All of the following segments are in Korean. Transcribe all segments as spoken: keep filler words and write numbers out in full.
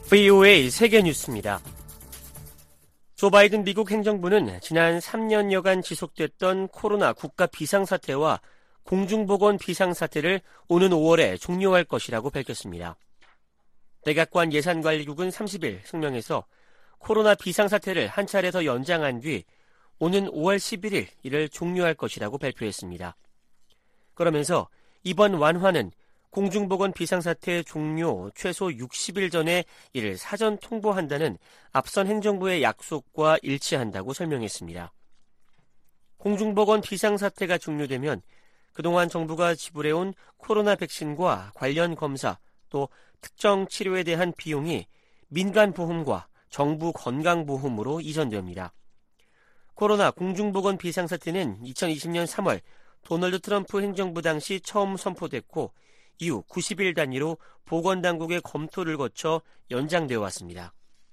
브이오에이 세계뉴스입니다. 조 바이든 미국 행정부는 지난 삼 년여간 지속됐던 코로나 국가 비상사태와 공중보건 비상사태를 오는 오월에 종료할 것이라고 밝혔습니다. 백악관 예산관리국은 삼십 일 성명에서 코로나 비상사태를 한 차례 더 연장한 뒤 오는 오월 십일일 이를 종료할 것이라고 발표했습니다. 그러면서 이번 완화는 공중보건 비상사태 종료 최소 육십 일 전에 이를 사전 통보한다는 앞선 행정부의 약속과 일치한다고 설명했습니다. 공중보건 비상사태가 종료되면 그동안 정부가 지불해온 코로나 백신과 관련 검사 또 특정 치료에 대한 비용이 민간보험과 정부 건강보험으로 이전됩니다. 코로나 공중보건 비상사태는 이천이십 년 삼월 도널드 트럼프 행정부 당시 처음 선포됐고 이후 구십 일 단위로 보건당국의 검토를 거쳐 연장되어 왔습니다.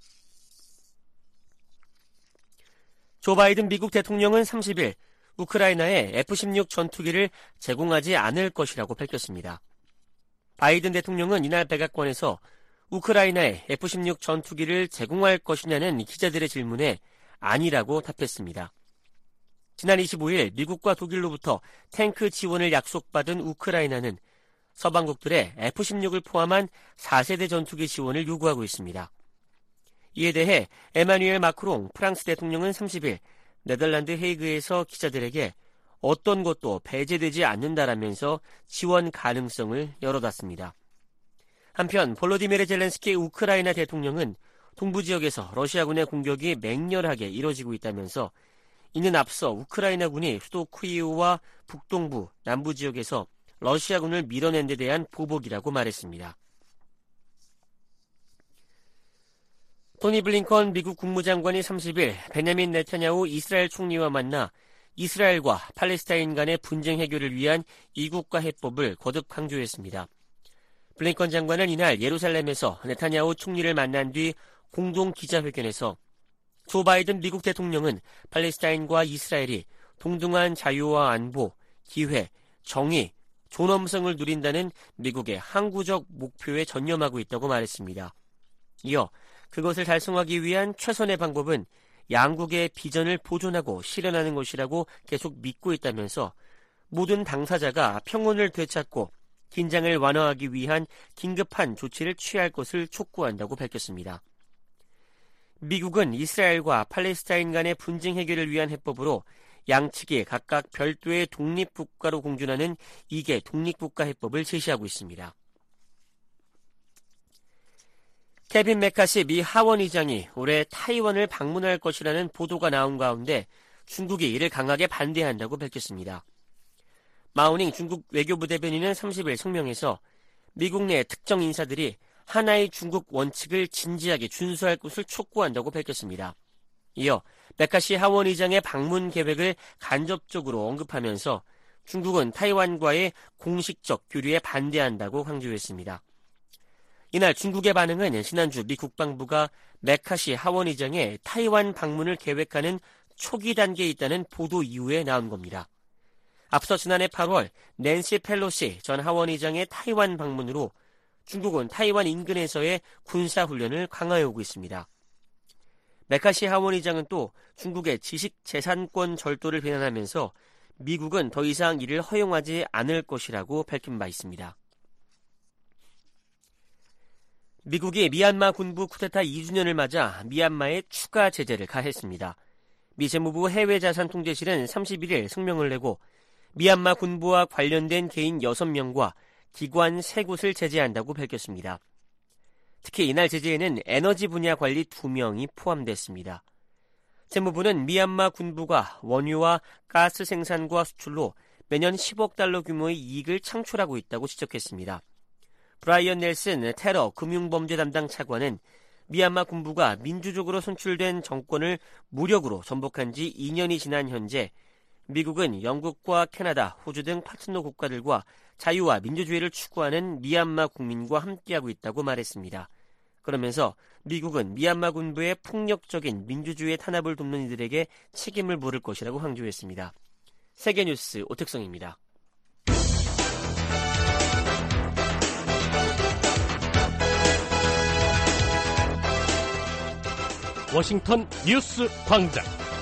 조 바이든 미국 대통령은 삼십 일 우크라이나에 에프 십육 전투기를 제공하지 않을 것이라고 밝혔습니다. 바이든 대통령은 이날 백악관에서 우크라이나에 에프 십육 전투기를 제공할 것이냐는 기자들의 질문에 아니라고 답했습니다. 지난 이십오일 미국과 독일로부터 탱크 지원을 약속받은 우크라이나는 서방국들의 에프 십육을 포함한 사 세대 전투기 지원을 요구하고 있습니다. 이에 대해 에마뉘엘 마크롱 프랑스 대통령은 삼십 일 네덜란드 헤이그에서 기자들에게 어떤 것도 배제되지 않는다라면서 지원 가능성을 열어놨습니다. 한편 볼로디미르 젤렌스키 우크라이나 대통령은 동부 지역에서 러시아군의 공격이 맹렬하게 이뤄지고 있다면서 이는 앞서 우크라이나군이 수도 키이우와 북동부, 남부 지역에서 러시아군을 밀어낸 데 대한 보복이라고 말했습니다. 토니 블링컨 미국 국무장관이 삼십 일 베냐민 네타냐후 이스라엘 총리와 만나 이스라엘과 팔레스타인 간의 분쟁 해결을 위한 이국가 해법을 거듭 강조했습니다. 블링컨 장관은 이날 예루살렘에서 네타냐후 총리를 만난 뒤 공동 기자회견에서 조 바이든 미국 대통령은 팔레스타인과 이스라엘이 동등한 자유와 안보, 기회, 정의, 존엄성을 누린다는 미국의 항구적 목표에 전념하고 있다고 말했습니다. 이어 그것을 달성하기 위한 최선의 방법은 양국의 비전을 보존하고 실현하는 것이라고 계속 믿고 있다면서 모든 당사자가 평온을 되찾고 긴장을 완화하기 위한 긴급한 조치를 취할 것을 촉구한다고 밝혔습니다. 미국은 이스라엘과 팔레스타인 간의 분쟁 해결을 위한 해법으로 양측이 각각 별도의 독립국가로 공존하는 이 개 독립국가 해법을 제시하고 있습니다. 케빈 메카시 미 하원의장이 올해 타이완을 방문할 것이라는 보도가 나온 가운데 중국이 이를 강하게 반대한다고 밝혔습니다. 마오닝 중국 외교부 대변인은 삼십 일 성명에서 미국 내 특정 인사들이 하나의 중국 원칙을 진지하게 준수할 것을 촉구한다고 밝혔습니다. 이어 메카시 하원의장의 방문 계획을 간접적으로 언급하면서 중국은 타이완과의 공식적 교류에 반대한다고 강조했습니다. 이날 중국의 반응은 지난주 미 국방부가 메카시 하원의장의 타이완 방문을 계획하는 초기 단계에 있다는 보도 이후에 나온 겁니다. 앞서 지난해 팔월 낸시 펠로시 전 하원의장의 타이완 방문으로 중국은 타이완 인근에서의 군사훈련을 강화해오고 있습니다. 메카시 하원의장은 또 중국의 지식재산권 절도를 비난하면서 미국은 더 이상 이를 허용하지 않을 것이라고 밝힌 바 있습니다. 미국이 미얀마 군부 쿠데타 이 주년을 맞아 미얀마에 추가 제재를 가했습니다. 미 재무부 해외자산통제실은 삼십일 일 성명을 내고 미얀마 군부와 관련된 개인 여섯 명과 기관 세 곳을 제재한다고 밝혔습니다. 특히 이날 제재에는 에너지 분야 관리 두 명이 포함됐습니다. 재무부는 미얀마 군부가 원유와 가스 생산과 수출로 매년 십억 달러 규모의 이익을 창출하고 있다고 지적했습니다. 브라이언 넬슨 테러 금융범죄 담당 차관은 미얀마 군부가 민주적으로 선출된 정권을 무력으로 전복한 지 이 년이 지난 현재 미국은 영국과 캐나다, 호주 등 파트너 국가들과 자유와 민주주의를 추구하는 미얀마 국민과 함께하고 있다고 말했습니다. 그러면서 미국은 미얀마 군부의 폭력적인 민주주의 탄압을 돕는 이들에게 책임을 물을 것이라고 강조했습니다. 세계뉴스 오택성입니다. 워싱턴 뉴스 광장.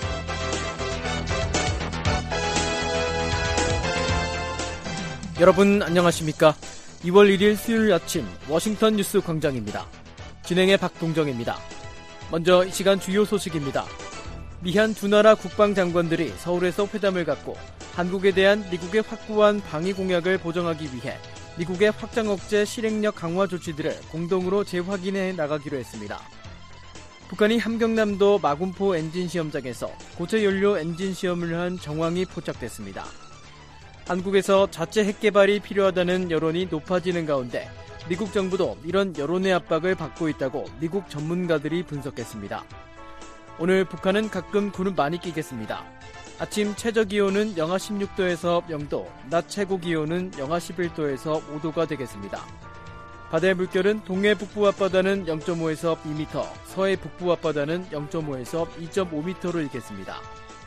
여러분 안녕하십니까? 이월 일일 수요일 아침 워싱턴 뉴스 광장입니다. 진행의 박동정입니다. 먼저 이 시간 주요 소식입니다. 미한 두 나라 국방장관들이 서울에서 회담을 갖고 한국에 대한 미국의 확고한 방위 공약을 보정하기 위해 미국의 확장 억제 실행력 강화 조치들을 공동으로 재확인해 나가기로 했습니다. 북한이 함경남도 마군포 엔진 시험장에서 고체 연료 엔진 시험을 한 정황이 포착됐습니다. 한국에서 자체 핵 개발이 필요하다는 여론이 높아지는 가운데 미국 정부도 이런 여론의 압박을 받고 있다고 미국 전문가들이 분석했습니다. 오늘 북한은 가끔 구름 많이 끼겠습니다. 아침 최저기온은 영하 십육 도에서 영 도, 낮 최고기온은 영하 십일 도에서 오 도가 되겠습니다. 바다의 물결은 동해 북부 앞바다는 영 점 오에서 이 미터, 서해 북부 앞바다는 영 점 오에서 이 점 오 미터로 일겠습니다.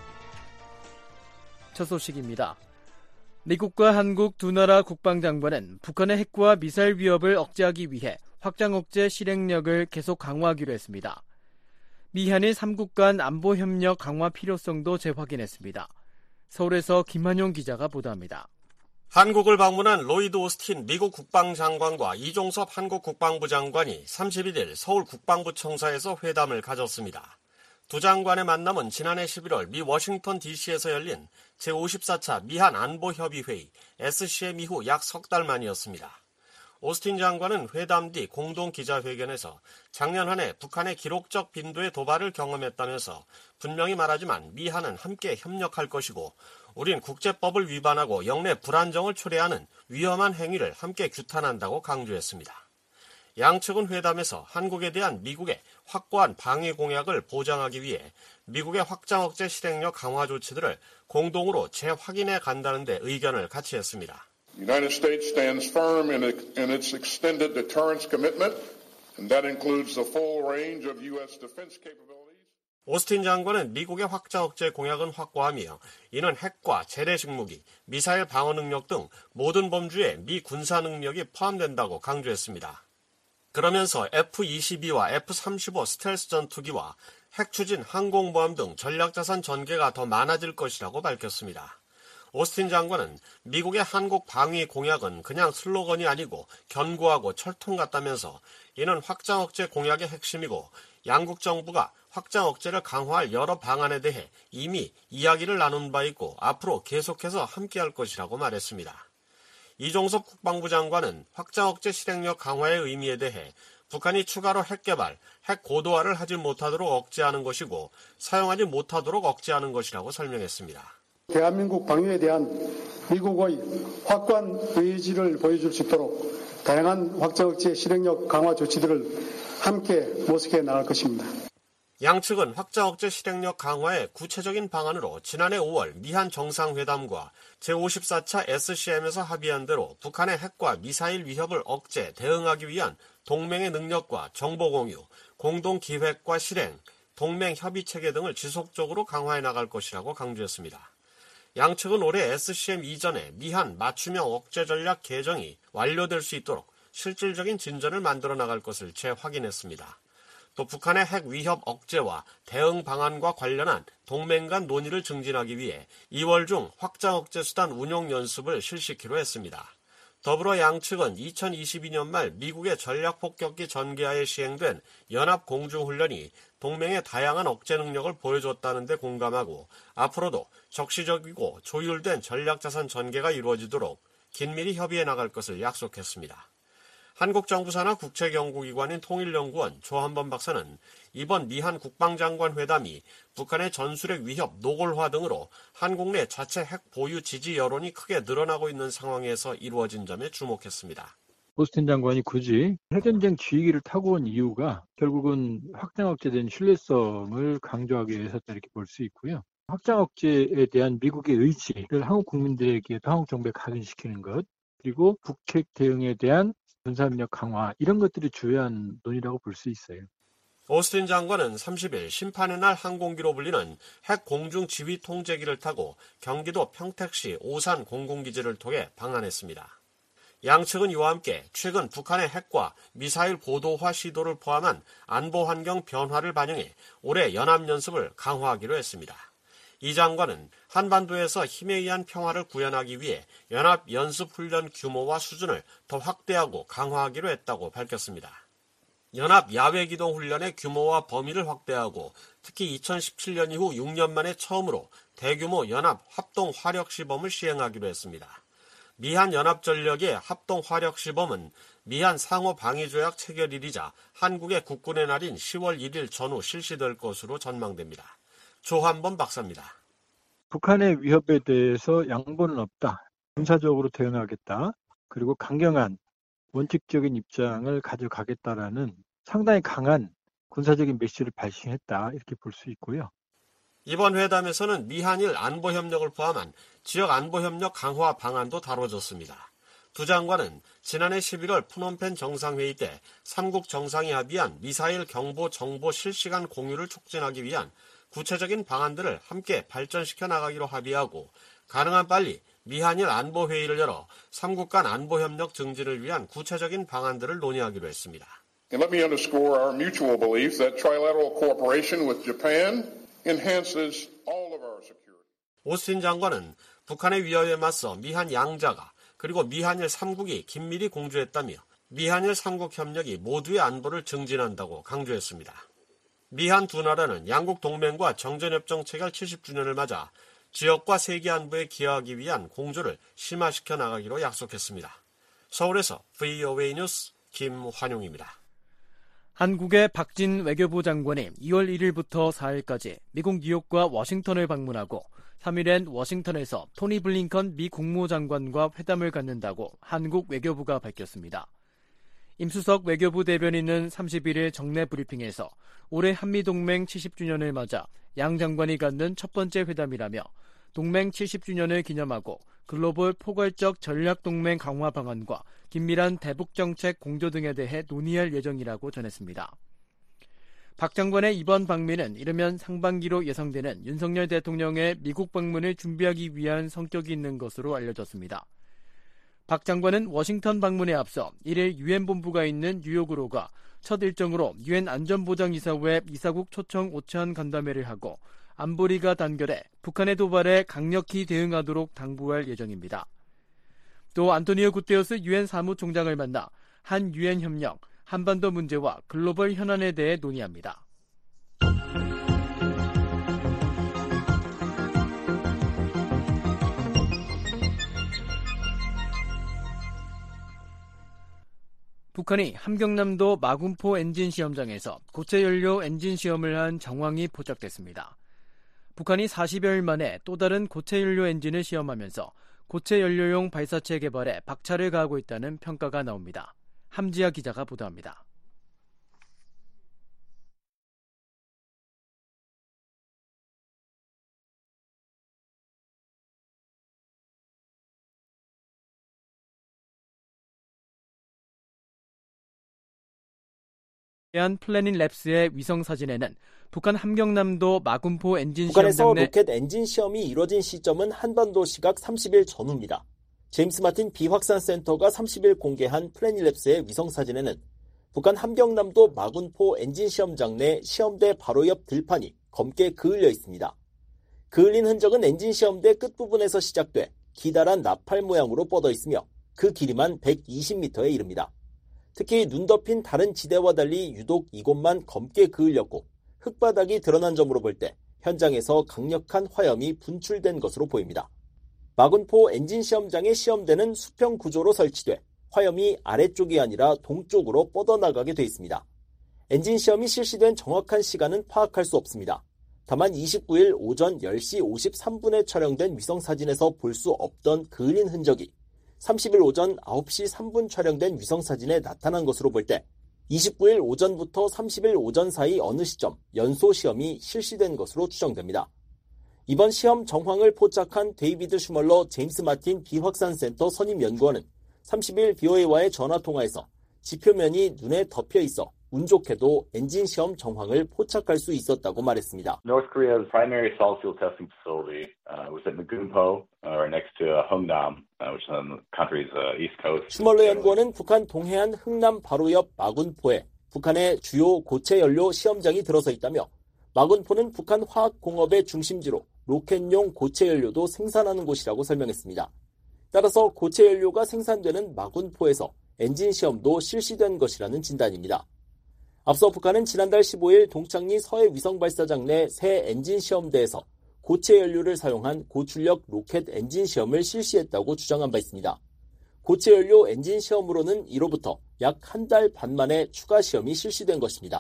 첫 소식입니다. 미국과 한국 두 나라 국방장관은 북한의 핵과 미사일 위협을 억제하기 위해 확장 억제 실행력을 계속 강화하기로 했습니다. 미한일 삼국 간 안보협력 강화 필요성도 재확인했습니다. 서울에서 김한용 기자가 보도합니다. 한국을 방문한 로이드 오스틴 미국 국방장관과 이종섭 한국 국방부 장관이 삼십일일 서울 국방부청사에서 회담을 가졌습니다. 두 장관의 만남은 지난해 십일월 미 워싱턴 디씨에서 열린 제오십사 차 미한 안보협의회의 에스씨엠 이후 약 석 달 만이었습니다. 오스틴 장관은 회담 뒤 공동 기자회견에서 작년 한 해 북한의 기록적 빈도의 도발을 경험했다면서 분명히 말하지만 미한은 함께 협력할 것이고 우린 국제법을 위반하고 영내 불안정을 초래하는 위험한 행위를 함께 규탄한다고 강조했습니다. 양측은 회담에서 한국에 대한 미국의 확고한 방위 공약을 보장하기 위해 미국의 확장 억제 실행력 강화 조치들을 공동으로 재확인해 간다는 데 의견을 같이 했습니다. The United States stands firm in its extended deterrence commitment, and that includes the full range of U S defense capabilities. 오스틴 장관은 미국의 확장 억제 공약은 확고하며 이는 핵과 재래식 무기, 미사일 방어 능력 등 모든 범주에 미 군사 능력이 포함된다고 강조했습니다. 그러면서 에프 이십이와 에프 삼십오 스텔스 전투기와 핵 추진 항공모함 등 전략자산 전개가 더 많아질 것이라고 밝혔습니다. 오스틴 장관은 미국의 한국 방위 공약은 그냥 슬로건이 아니고 견고하고 철통 같다면서 이는 확장 억제 공약의 핵심이고 양국 정부가 확장 억제를 강화할 여러 방안에 대해 이미 이야기를 나눈 바 있고 앞으로 계속해서 함께할 것이라고 말했습니다. 이종섭 국방부 장관은 확장 억제 실행력 강화의 의미에 대해 북한이 추가로 핵 개발, 핵 고도화를 하지 못하도록 억제하는 것이고 사용하지 못하도록 억제하는 것이라고 설명했습니다. 대한민국 방위에 대한 미국의 확고한 의지를 보여줄 수 있도록 다양한 확장 억제 실행력 강화 조치들을 함께 모색해 나갈 것입니다. 양측은 확장 억제 실행력 강화의 구체적인 방안으로 지난해 오월 미한 정상회담과 제오십사 차 에스씨엠에서 합의한 대로 북한의 핵과 미사일 위협을 억제, 대응하기 위한 동맹의 능력과 정보 공유, 공동 기획과 실행, 동맹 협의 체계 등을 지속적으로 강화해 나갈 것이라고 강조했습니다. 양측은 올해 에스씨엠 이전에 미한 맞춤형 억제 전략 개정이 완료될 수 있도록 실질적인 진전을 만들어 나갈 것을 재확인했습니다. 또 북한의 핵 위협 억제와 대응 방안과 관련한 동맹 간 논의를 증진하기 위해 이월 중 확장 억제 수단 운용 연습을 실시키로 했습니다. 더불어 양측은 이천이십이 년 말 미국의 전략폭격기 전개하에 시행된 연합공중훈련이 동맹의 다양한 억제 능력을 보여줬다는 데 공감하고 앞으로도 적시적이고 조율된 전략자산 전개가 이루어지도록 긴밀히 협의해 나갈 것을 약속했습니다. 한국 정부 산하 국책연구기관인 통일연구원 조한범 박사는 이번 미한 국방장관 회담이 북한의 전술핵 위협 노골화 등으로 한국 내 자체 핵 보유 지지 여론이 크게 늘어나고 있는 상황에서 이루어진 점에 주목했습니다. 오스틴 장관이 굳이 핵전쟁 지휘기를 타고 온 이유가 결국은 확장 억제된 신뢰성을 강조하기 위해서다 이렇게 볼 수 있고요. 확장 억제에 대한 미국의 의지를 한국 국민들에게 한국 정부에 각인시키는 것, 그리고 북핵 대응에 대한 군사협력 강화, 이런 것들이 주요한 논의라고 볼 수 있어요. 오스틴 장관은 삼십일 심판의 날 항공기로 불리는 핵 공중 지휘 통제기를 타고 경기도 평택시 오산 공군기지를 통해 방한했습니다. 양측은 이와 함께 최근 북한의 핵과 미사일 고도화 시도를 포함한 안보 환경 변화를 반영해 올해 연합연습을 강화하기로 했습니다. 이 장관은 한반도에서 힘에 의한 평화를 구현하기 위해 연합연습훈련 규모와 수준을 더 확대하고 강화하기로 했다고 밝혔습니다. 연합 야외기동훈련의 규모와 범위를 확대하고 특히 이천십칠 년 이후 육 년 만에 처음으로 대규모 연합 합동화력시범을 시행하기로 했습니다. 미한 연합전력의 합동화력시범은 미한 상호방위조약 체결일이자 한국의 국군의 날인 시월 일일 전후 실시될 것으로 전망됩니다. 조한범 박사입니다. 북한의 위협에 대해서 양보는 없다. 군사적으로 대응하겠다. 그리고 강경한 원칙적인 입장을 가져가겠다라는 상당히 강한 군사적인 메시지를 발신했다. 이렇게 볼 수 있고요. 이번 회담에서는 미한일 안보협력을 포함한 지역 안보협력 강화 방안도 다뤄졌습니다. 두 장관은 지난해 십일월 푸놈펜 정상회의 때 삼국 정상이 합의한 미사일 경보 정보 실시간 공유를 촉진하기 위한 구체적인 방안들을 함께 발전시켜 나가기로 합의하고 가능한 빨리 미한일 안보회의를 열어 삼국 간 안보협력 증진을 위한 구체적인 방안들을 논의하기로 했습니다. And let me underscore our mutual belief that trilateral cooperation with Japan enhances all of our security. 오스틴 장관은 북한의 위협에 맞서 미한 양자가 그리고 미한일 삼국이 긴밀히 공조했다며 미한일 삼국 협력이 모두의 안보를 증진한다고 강조했습니다. 미한 두 나라는 양국 동맹과 정전협정 체결 칠십 주년을 맞아 지역과 세계 안보에 기여하기 위한 공조를 심화시켜 나가기로 약속했습니다. 서울에서 브이오에이 뉴스 김환용입니다. 한국의 박진 외교부 장관이 이월 일일부터 사일까지 미국 뉴욕과 워싱턴을 방문하고 삼일엔 워싱턴에서 토니 블링컨 미 국무장관과 회담을 갖는다고 한국 외교부가 밝혔습니다. 임수석 외교부 대변인은 삼십일일 정례 브리핑에서 올해 한미동맹 칠십 주년을 맞아 양 장관이 갖는 첫 번째 회담이라며 동맹 칠십 주년을 기념하고 글로벌 포괄적 전략동맹 강화 방안과 긴밀한 대북정책 공조 등에 대해 논의할 예정이라고 전했습니다. 박 장관의 이번 방미는 이르면 상반기로 예상되는 윤석열 대통령의 미국 방문을 준비하기 위한 성격이 있는 것으로 알려졌습니다. 박 장관은 워싱턴 방문에 앞서 일일 유엔 본부가 있는 뉴욕으로 가 첫 일정으로 유엔 안전보장이사회 이사국 초청 오찬 간담회를 하고 안보리가 단결해 북한의 도발에 강력히 대응하도록 당부할 예정입니다. 또 안토니오 구테러스 유엔 사무총장을 만나 한 유엔 협력, 한반도 문제와 글로벌 현안에 대해 논의합니다. 북한이 함경남도 마군포 엔진 시험장에서 고체 연료 엔진 시험을 한 정황이 포착됐습니다. 북한이 사십여일 만에 또 다른 고체 연료 엔진을 시험하면서 고체 연료용 발사체 개발에 박차를 가하고 있다는 평가가 나옵니다. 함지아 기자가 보도합니다. 대한 플래닛 랩스의 위성 사진에는 북한 함경남도 마군포 엔진 북한에서 시험장 내 로켓 엔진 시험이 이뤄진 시점은 한반도 시각 삼십일 전후입니다. 제임스 마틴 비확산 센터가 삼십일 공개한 플래닛 랩스의 위성 사진에는 북한 함경남도 마군포 엔진 시험장 내 시험대 바로 옆 들판이 검게 그을려 있습니다. 그을린 흔적은 엔진 시험대 끝부분에서 시작돼 기다란 나팔 모양으로 뻗어 있으며 그 길이만 백이십 미터에 이릅니다. 특히 눈 덮인 다른 지대와 달리 유독 이곳만 검게 그을렸고 흙바닥이 드러난 점으로 볼 때 현장에서 강력한 화염이 분출된 것으로 보입니다. 마군포 엔진 시험장의 시험대는 수평 구조로 설치돼 화염이 아래쪽이 아니라 동쪽으로 뻗어나가게 돼 있습니다. 엔진 시험이 실시된 정확한 시간은 파악할 수 없습니다. 다만 이십구일 오전 열 시 오십삼 분에 촬영된 위성사진에서 볼 수 없던 그을린 흔적이 삼십일 오전 아홉 시 삼 분 촬영된 위성사진에 나타난 것으로 볼 때 이십구일 오전부터 삼십일 오전 사이 어느 시점 연소 시험이 실시된 것으로 추정됩니다. 이번 시험 정황을 포착한 데이비드 슈멀러 제임스 마틴 비확산센터 선임연구원은 삼십일 비오에이와의 전화통화에서 지표면이 눈에 덮여 있어 운 좋게도 엔진 시험 정황을 포착할 수 있었다고 말했습니다. North Korea's primary solid fuel testing facility uh, was at Magunpo, uh, right next to uh, Hongnam, uh, which is on the country's uh, east coast. 슈멀러 연구원은 북한 동해안 흥남 바로 옆 마군포에 북한의 주요 고체 연료 시험장이 들어서 있다며 마군포는 북한 화학공업의 중심지로 로켓용 고체 연료도 생산하는 곳이라고 설명했습니다. 따라서 고체 연료가 생산되는 마군포에서 엔진 시험도 실시된 것이라는 진단입니다. 앞서 북한은 지난달 십오일 동창리 서해 위성발사장 내 새 엔진 시험대에서 고체 연료를 사용한 고출력 로켓 엔진 시험을 실시했다고 주장한 바 있습니다. 고체 연료 엔진 시험으로는 이로부터 약 한 달 반 만에 추가 시험이 실시된 것입니다.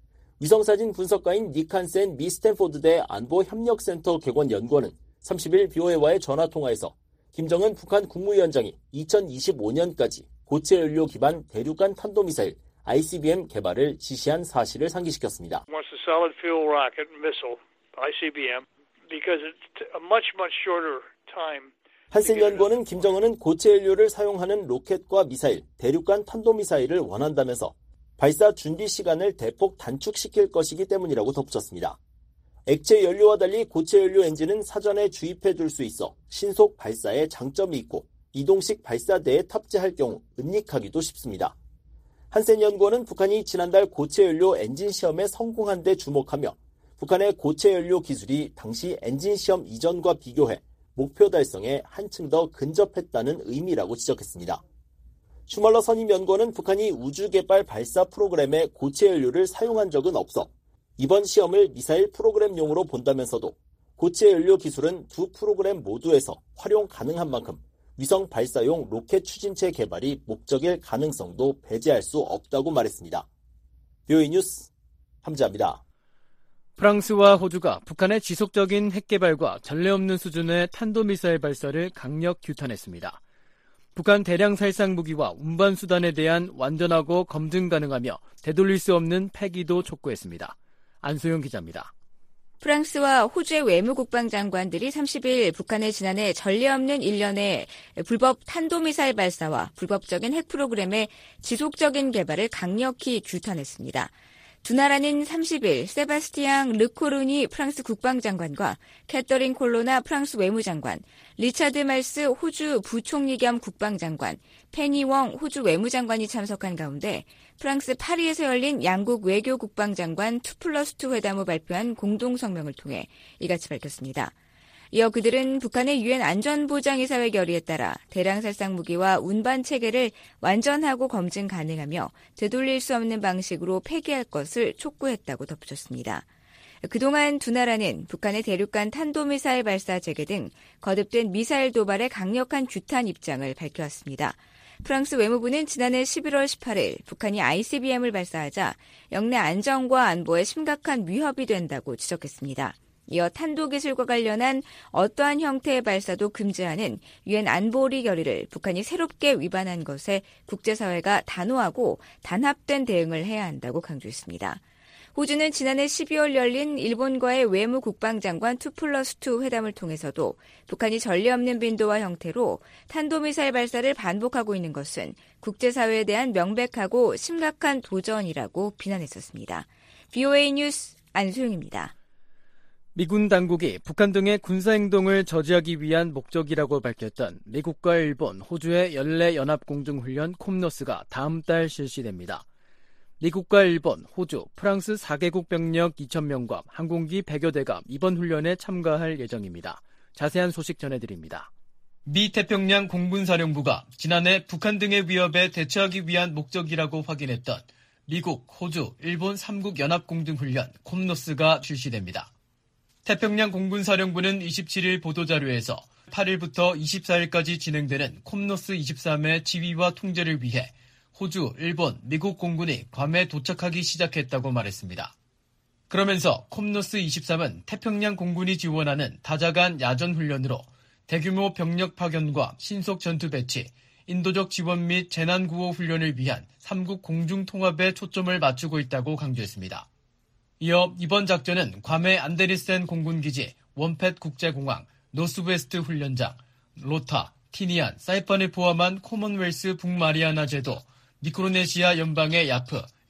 위성사진 분석가인 닉 한센 미 스탠포드대 안보협력센터 객원 연구원은 삼십일 비오에이와의 전화통화에서 김정은 북한 국무위원장이 이천이십오년까지 고체 연료 기반 대륙간 탄도미사일 아이씨비엠 개발을 지시한 사실을 상기시켰습니다. Wants a solid fuel rocket missile, 아이씨비엠, because it's a much much shorter time. 한센 연구원은 김정은은 고체 연료를 사용하는 로켓과 미사일, 대륙간 탄도미사일을 원한다면서 발사 준비 시간을 대폭 단축시킬 것이기 때문이라고 덧붙였습니다. 액체 연료와 달리 고체 연료 엔진은 사전에 주입해 둘 수 있어 신속 발사에 장점이 있고 이동식 발사대에 탑재할 경우 은닉하기도 쉽습니다. 한센 연구원은 북한이 지난달 고체 연료 엔진 시험에 성공한 데 주목하며 북한의 고체 연료 기술이 당시 엔진 시험 이전과 비교해 목표 달성에 한층 더 근접했다는 의미라고 지적했습니다. 슈멀러 선임연구원은 북한이 우주개발 발사 프로그램에 고체 연료를 사용한 적은 없어 이번 시험을 미사일 프로그램용으로 본다면서도 고체 연료 기술은 두 프로그램 모두에서 활용 가능한 만큼 위성 발사용 로켓 추진체 개발이 목적일 가능성도 배제할 수 없다고 말했습니다. 비오에이 뉴스 함지아입니다. 프랑스와 호주가 북한의 지속적인 핵 개발과 전례 없는 수준의 탄도미사일 발사를 강력 규탄했습니다. 북한 대량 살상 무기와 운반 수단에 대한 완전하고 검증 가능하며 되돌릴 수 없는 폐기도 촉구했습니다. 안소영 기자입니다. 프랑스와 호주의 외무국방장관들이 삼십일 북한의 지난해 전례 없는 일련의 불법 탄도미사일 발사와 불법적인 핵 프로그램의 지속적인 개발을 강력히 규탄했습니다. 두 나라는 삼십일 세바스티앙 르코르니 프랑스 국방장관과 캐터린 콜로나 프랑스 외무장관, 리차드 말스 호주 부총리 겸 국방장관, 페니 웡 호주 외무장관이 참석한 가운데 프랑스 파리에서 열린 양국 외교국방장관 투 플러스 투 회담 후 발표한 공동성명을 통해 이같이 밝혔습니다. 이어 그들은 북한의 유엔 안전보장이사회 결의에 따라 대량살상 무기와 운반 체계를 완전하고 검증 가능하며 되돌릴 수 없는 방식으로 폐기할 것을 촉구했다고 덧붙였습니다. 그동안 두 나라는 북한의 대륙간 탄도미사일 발사 재개 등 거듭된 미사일 도발에 강력한 규탄 입장을 밝혀왔습니다. 프랑스 외무부는 지난해 십일월 십팔일 북한이 아이씨비엠을 발사하자 영내 안정과 안보에 심각한 위협이 된다고 지적했습니다. 이어 탄도기술과 관련한 어떠한 형태의 발사도 금지하는 유엔 안보리 결의를 북한이 새롭게 위반한 것에 국제사회가 단호하고 단합된 대응을 해야 한다고 강조했습니다. 호주는 지난해 십이월 열린 일본과의 외무국방장관 투 플러스 투 회담을 통해서도 북한이 전례 없는 빈도와 형태로 탄도미사일 발사를 반복하고 있는 것은 국제사회에 대한 명백하고 심각한 도전이라고 비난했었습니다. 비오에이 뉴스 안소영입니다. 미군 당국이 북한 등의 군사행동을 저지하기 위한 목적이라고 밝혔던 미국과 일본, 호주의 연례연합공중훈련 콤노스가 다음 달 실시됩니다. 미국과 일본, 호주, 프랑스 사 개국 병력 이천 명과 항공기 백여 대가 이번 훈련에 참가할 예정입니다. 자세한 소식 전해드립니다. 미 태평양 공군사령부가 지난해 북한 등의 위협에 대처하기 위한 목적이라고 확인했던 미국, 호주, 일본 삼 국 연합공중훈련 콤노스가 실시됩니다. 태평양 공군사령부는 이십칠일 보도자료에서 팔일부터 이십사일까지 진행되는 콤노스 이십삼의 지휘와 통제를 위해 호주, 일본, 미국 공군이 괌에 도착하기 시작했다고 말했습니다. 그러면서 콤노스 이십삼은 태평양 공군이 지원하는 다자간 야전훈련으로 대규모 병력 파견과 신속 전투 배치, 인도적 지원 및 재난구호 훈련을 위한 삼 국 공중통합에 초점을 맞추고 있다고 강조했습니다. 이어 이번 작전은 괌의 안데리센 공군기지, 원팻 국제공항, 노스웨스트 훈련장, 로타, 티니안, 사이판을 포함한 코먼웰스 북마리아나 제도, 미크로네시아 연방의 야프,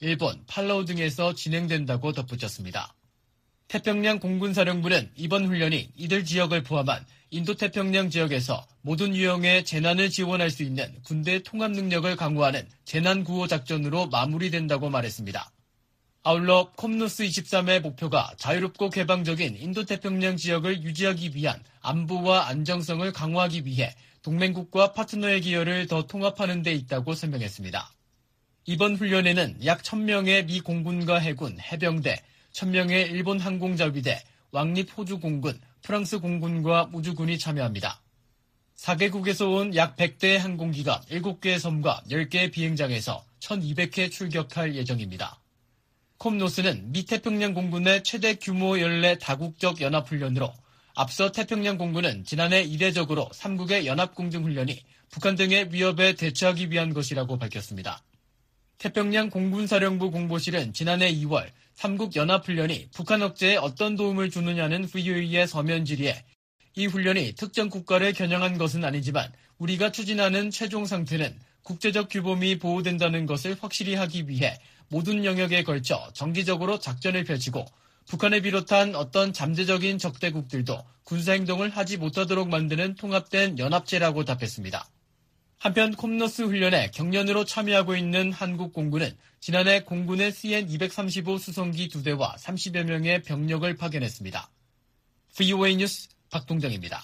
일본, 팔라우 등에서 진행된다고 덧붙였습니다. 태평양 공군사령부는 이번 훈련이 이들 지역을 포함한 인도태평양 지역에서 모든 유형의 재난을 지원할 수 있는 군대 통합 능력을 강화하는 재난구호 작전으로 마무리된다고 말했습니다. 아울러 콤노스 이십삼의 목표가 자유롭고 개방적인 인도태평양 지역을 유지하기 위한 안보와 안정성을 강화하기 위해 동맹국과 파트너의 기여를 더 통합하는 데 있다고 설명했습니다. 이번 훈련에는 약 천 명의 미 공군과 해군, 해병대, 천 명의 일본 항공자위대, 왕립 호주 공군, 프랑스 공군과 우주군이 참여합니다. 사 개국에서 온 약 백 대의 항공기가 일곱 개의 섬과 열 개의 비행장에서 천이백 회 출격할 예정입니다. 콤노스는 미 태평양 공군의 최대 규모 연례 다국적 연합훈련으로 앞서 태평양 공군은 지난해 이례적으로 삼국의 연합공중훈련이 북한 등의 위협에 대처하기 위한 것이라고 밝혔습니다. 태평양 공군사령부 공보실은 지난해 이월 삼국 연합훈련이 북한 억제에 어떤 도움을 주느냐는 브이오에이의 서면 질의에 이 훈련이 특정 국가를 겨냥한 것은 아니지만 우리가 추진하는 최종 상태는 국제적 규범이 보호된다는 것을 확실히 하기 위해 모든 영역에 걸쳐 정기적으로 작전을 펼치고 북한을 비롯한 어떤 잠재적인 적대국들도 군사행동을 하지 못하도록 만드는 통합된 연합체라고 답했습니다. 한편 콤노스 훈련에 경련으로 참여하고 있는 한국 공군은 지난해 공군의 씨엔 이백삼십오 수송기 두 대와 삼십여 명의 병력을 파견했습니다. 브이오에이 뉴스 박동정입니다.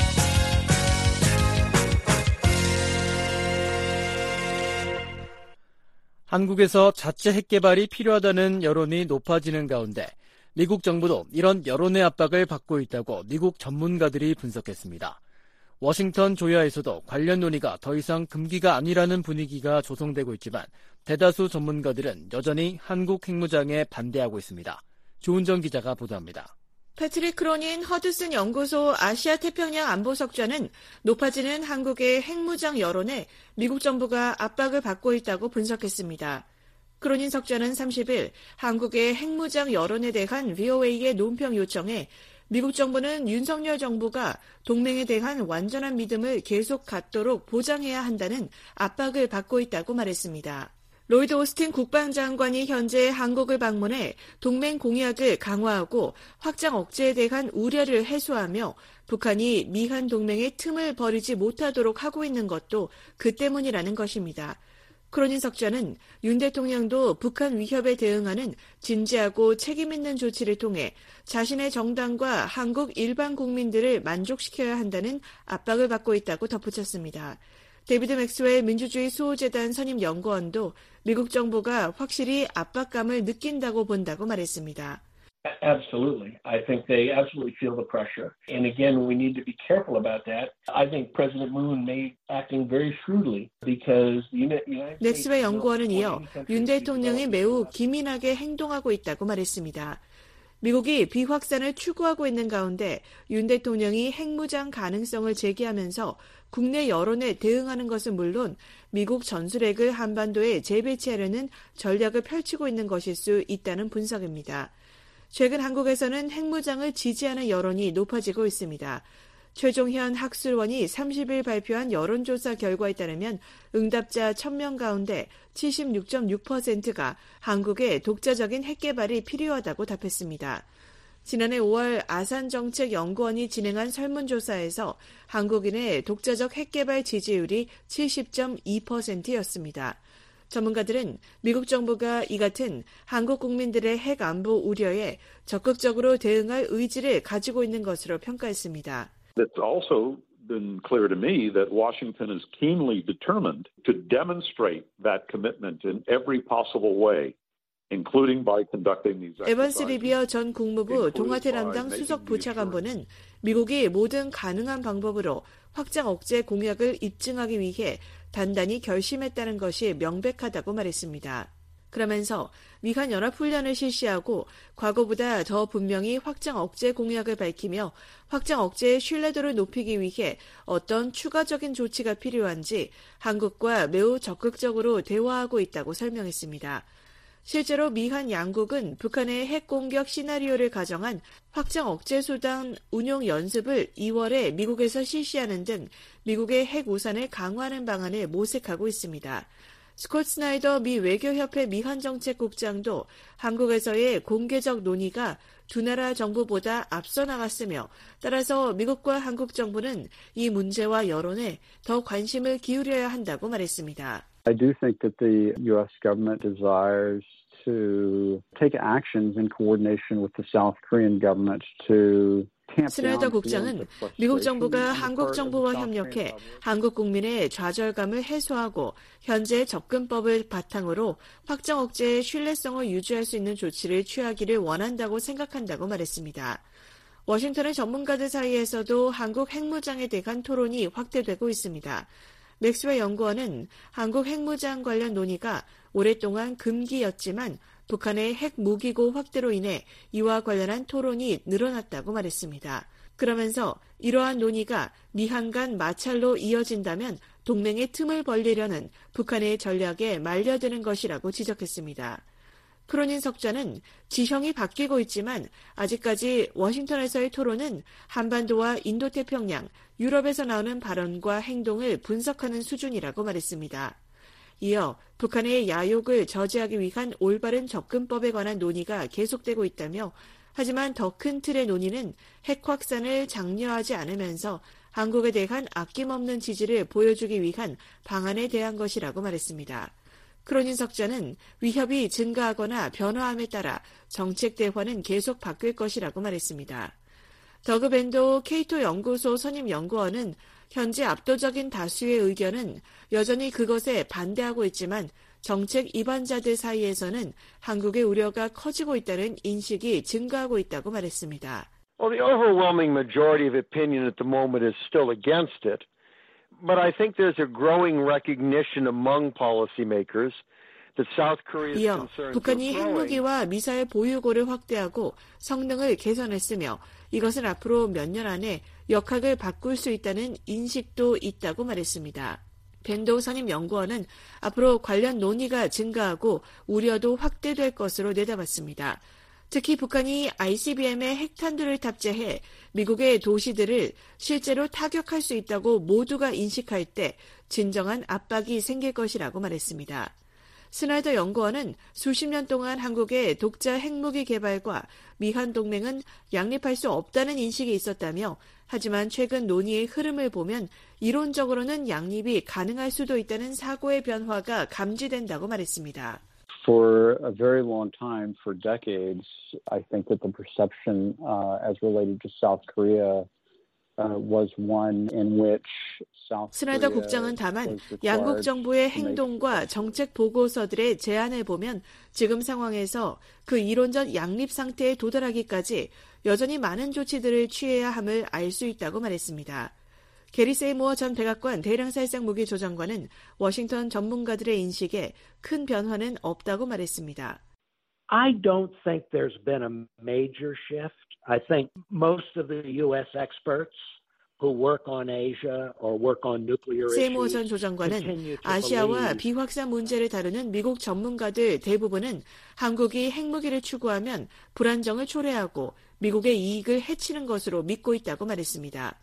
한국에서 자체 핵 개발이 필요하다는 여론이 높아지는 가운데 미국 정부도 이런 여론의 압박을 받고 있다고 미국 전문가들이 분석했습니다. 워싱턴 조야에서도 관련 논의가 더 이상 금기가 아니라는 분위기가 조성되고 있지만 대다수 전문가들은 여전히 한국 핵무장에 반대하고 있습니다. 조은정 기자가 보도합니다. 패트릭 크로닌 허드슨 연구소 아시아 태평양 안보석좌는 높아지는 한국의 핵무장 여론에 미국 정부가 압박을 받고 있다고 분석했습니다. 크로닌 석좌는 삼십 일 한국의 핵무장 여론에 대한 브이오에이의 논평 요청에 미국 정부는 윤석열 정부가 동맹에 대한 완전한 믿음을 계속 갖도록 보장해야 한다는 압박을 받고 있다고 말했습니다. 로이드 오스틴 국방장관이 현재 한국을 방문해 동맹 공약을 강화하고 확장 억제에 대한 우려를 해소하며 북한이 미한 동맹의 틈을 버리지 못하도록 하고 있는 것도 그 때문이라는 것입니다. 크로닌 석좌는 윤 대통령도 북한 위협에 대응하는 진지하고 책임있는 조치를 통해 자신의 정당과 한국 일반 국민들을 만족시켜야 한다는 압박을 받고 있다고 덧붙였습니다. 데이비드 맥스웰 민주주의 수호재단 선임 연구원도 미국 정부가 확실히 압박감을 느낀다고 본다고 말했습니다. Absolutely. I think they absolutely feel the pressure. And again, we need to be careful about that. I think President Moon may acting very shrewdly because the United States... 맥스웰 연구원은 이어 윤 대통령이 매우 기민하게 행동하고 있다고 말했습니다. 미국이 비확산을 추구하고 있는 가운데 윤 대통령이 핵무장 가능성을 제기하면서 국내 여론에 대응하는 것은 물론 미국 전술핵을 한반도에 재배치하려는 전략을 펼치고 있는 것일 수 있다는 분석입니다. 최근 한국에서는 핵무장을 지지하는 여론이 높아지고 있습니다. 최종현 학술원이 삼십 일 발표한 여론조사 결과에 따르면 응답자 천 명 가운데 칠십육 점 육 퍼센트가 한국의 독자적인 핵개발이 필요하다고 답했습니다. 지난해 오월 아산정책연구원이 진행한 설문조사에서 한국인의 독자적 핵개발 지지율이 칠십 점 이 퍼센트였습니다. 전문가들은 미국 정부가 이 같은 한국 국민들의 핵 안보 우려에 적극적으로 대응할 의지를 가지고 있는 것으로 평가했습니다. It's also been clear to me that Washington is keenly determined to demonstrate that commitment in every possible way, including by conducting these exercises. 에반스 리비어 전 국무부 동아태 담당 수석 부차관보는 미국이 모든 가능한 방법으로 확장 억제 공약을 입증하기 위해 단단히 결심했다는 것이 명백하다고 말했습니다. 그러면서 미한 연합훈련을 실시하고 과거보다 더 분명히 확장 억제 공약을 밝히며 확장 억제의 신뢰도를 높이기 위해 어떤 추가적인 조치가 필요한지 한국과 매우 적극적으로 대화하고 있다고 설명했습니다. 실제로 미한 양국은 북한의 핵공격 시나리오를 가정한 확장 억제 수단 운용 연습을 이월에 미국에서 실시하는 등 미국의 핵 우산을 강화하는 방안을 모색하고 있습니다. 스콧 스나이더 미 외교협회 미한정책국장도 한국에서의 공개적 논의가 두 나라 정부보다 앞서 나갔으며 따라서 미국과 한국 정부는 이 문제와 여론에 더 관심을 기울여야 한다고 말했습니다. I do think that the U S government desires to take actions in coordination with the South Korean government to 스나이더 국장은 미국 정부가 한국 정부와 협력해 한국 국민의 좌절감을 해소하고 현재 접근법을 바탕으로 확장 억제의 신뢰성을 유지할 수 있는 조치를 취하기를 원한다고 생각한다고 말했습니다. 워싱턴의 전문가들 사이에서도 한국 핵무장에 대한 토론이 확대되고 있습니다. 맥스웰 연구원은 한국 핵무장 관련 논의가 오랫동안 금기였지만 북한의 핵무기고 확대로 인해 이와 관련한 토론이 늘어났다고 말했습니다. 그러면서 이러한 논의가 미한 간 마찰로 이어진다면 동맹의 틈을 벌리려는 북한의 전략에 말려드는 것이라고 지적했습니다. 크로닌 석좌는 지형이 바뀌고 있지만 아직까지 워싱턴에서의 토론은 한반도와 인도태평양, 유럽에서 나오는 발언과 행동을 분석하는 수준이라고 말했습니다. 이어 북한의 야욕을 저지하기 위한 올바른 접근법에 관한 논의가 계속되고 있다며 하지만 더 큰 틀의 논의는 핵 확산을 장려하지 않으면서 한국에 대한 아낌없는 지지를 보여주기 위한 방안에 대한 것이라고 말했습니다. 크로닌 석좌는 위협이 증가하거나 변화함에 따라 정책 대화는 계속 바뀔 것이라고 말했습니다. 더그 밴도 케이토 연구소 선임 연구원은 현재 압도적인 다수의 의견은 여전히 그것에 반대하고 있지만 정책 이반자들 사이에서는 한국의 우려가 커지고 있다는 인식이 증가하고 있다고 말했습니다. Well, the overwhelming majority of opinion at the moment is still against it. But I think there's a growing recognition among policymakers that South Korea's 이어 concerns 북한이 are growing. 핵무기와 미사일 보유고를 확대하고 성능을 개선했으며 이것은 앞으로 몇 년 안에 역학을 바꿀 수 있다는 인식도 있다고 말했습니다. 밴도 선임 연구원은 앞으로 관련 논의가 증가하고 우려도 확대될 것으로 내다봤습니다. 특히 북한이 아이씨비엠에 핵탄두를 탑재해 미국의 도시들을 실제로 타격할 수 있다고 모두가 인식할 때 진정한 압박이 생길 것이라고 말했습니다. 스나이더 연구원은 수십 년 동안 한국의 독자 핵무기 개발과 미한 동맹은 양립할 수 없다는 인식이 있었다며 하지만 최근 논의의 흐름을 보면 이론적으로는 양립이 가능할 수도 있다는 사고의 변화가 감지된다고 말했습니다. For a very long time, for decades, I think that the perception uh, as related to South Korea uh, was one in which South Korea 스나이더 국장은 다만 양국 정부의 행동과 정책 보고서들의 제안을 보면 지금 상황에서 그 이론적 양립 상태에 도달하기까지 여전히 많은 조치들을 취해야 함을 알 수 있다고 말했습니다. 게리 세이모어 전 백악관 대량살상 무기 조정관은 워싱턴 전문가들의 인식에 큰 변화는 없다고 말했습니다. I don't think there's been a major shift. I think most of the U S experts who work on Asia or work on nuclear issues 세이모어 전 조정관은 아시아와 비확산 문제를 다루는 미국 전문가들 대부분은 한국이 핵무기를 추구하면 불안정을 초래하고 미국의 이익을 해치는 것으로 믿고 있다고 말했습니다.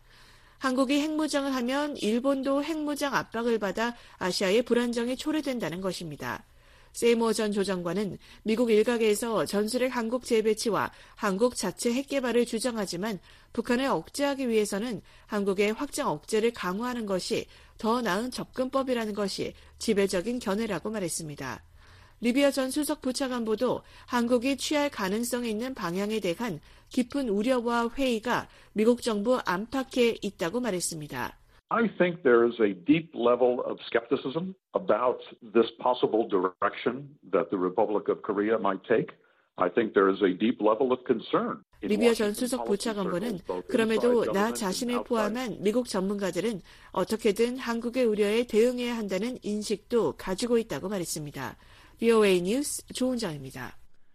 한국이 핵무장을 하면 일본도 핵무장 압박을 받아 아시아의 불안정이 초래된다는 것입니다. 세이모어 전 조정관은 미국 일각에서 전술핵 한국 재배치와 한국 자체 핵 개발을 주장하지만 북한을 억제하기 위해서는 한국의 확장 억제를 강화하는 것이 더 나은 접근법이라는 것이 지배적인 견해라고 말했습니다. 리비아 전 수석 부차관보도 한국이 취할 가능성이 있는 방향에 대한 깊은 우려와 회의가 미국 정부 안팎에 있다고 말했습니다. I think there is a deep level of skepticism about this possible direction that the Republic of Korea might take. I think there is a deep level of concern. 리비아 전 수석 부차관보는 그럼에도 나 자신을 포함한 미국 전문가들은 어떻게든 한국의 우려에 대응해야 한다는 인식도 가지고 있다고 말했습니다. 브이오에이 뉴스 조은정입니다.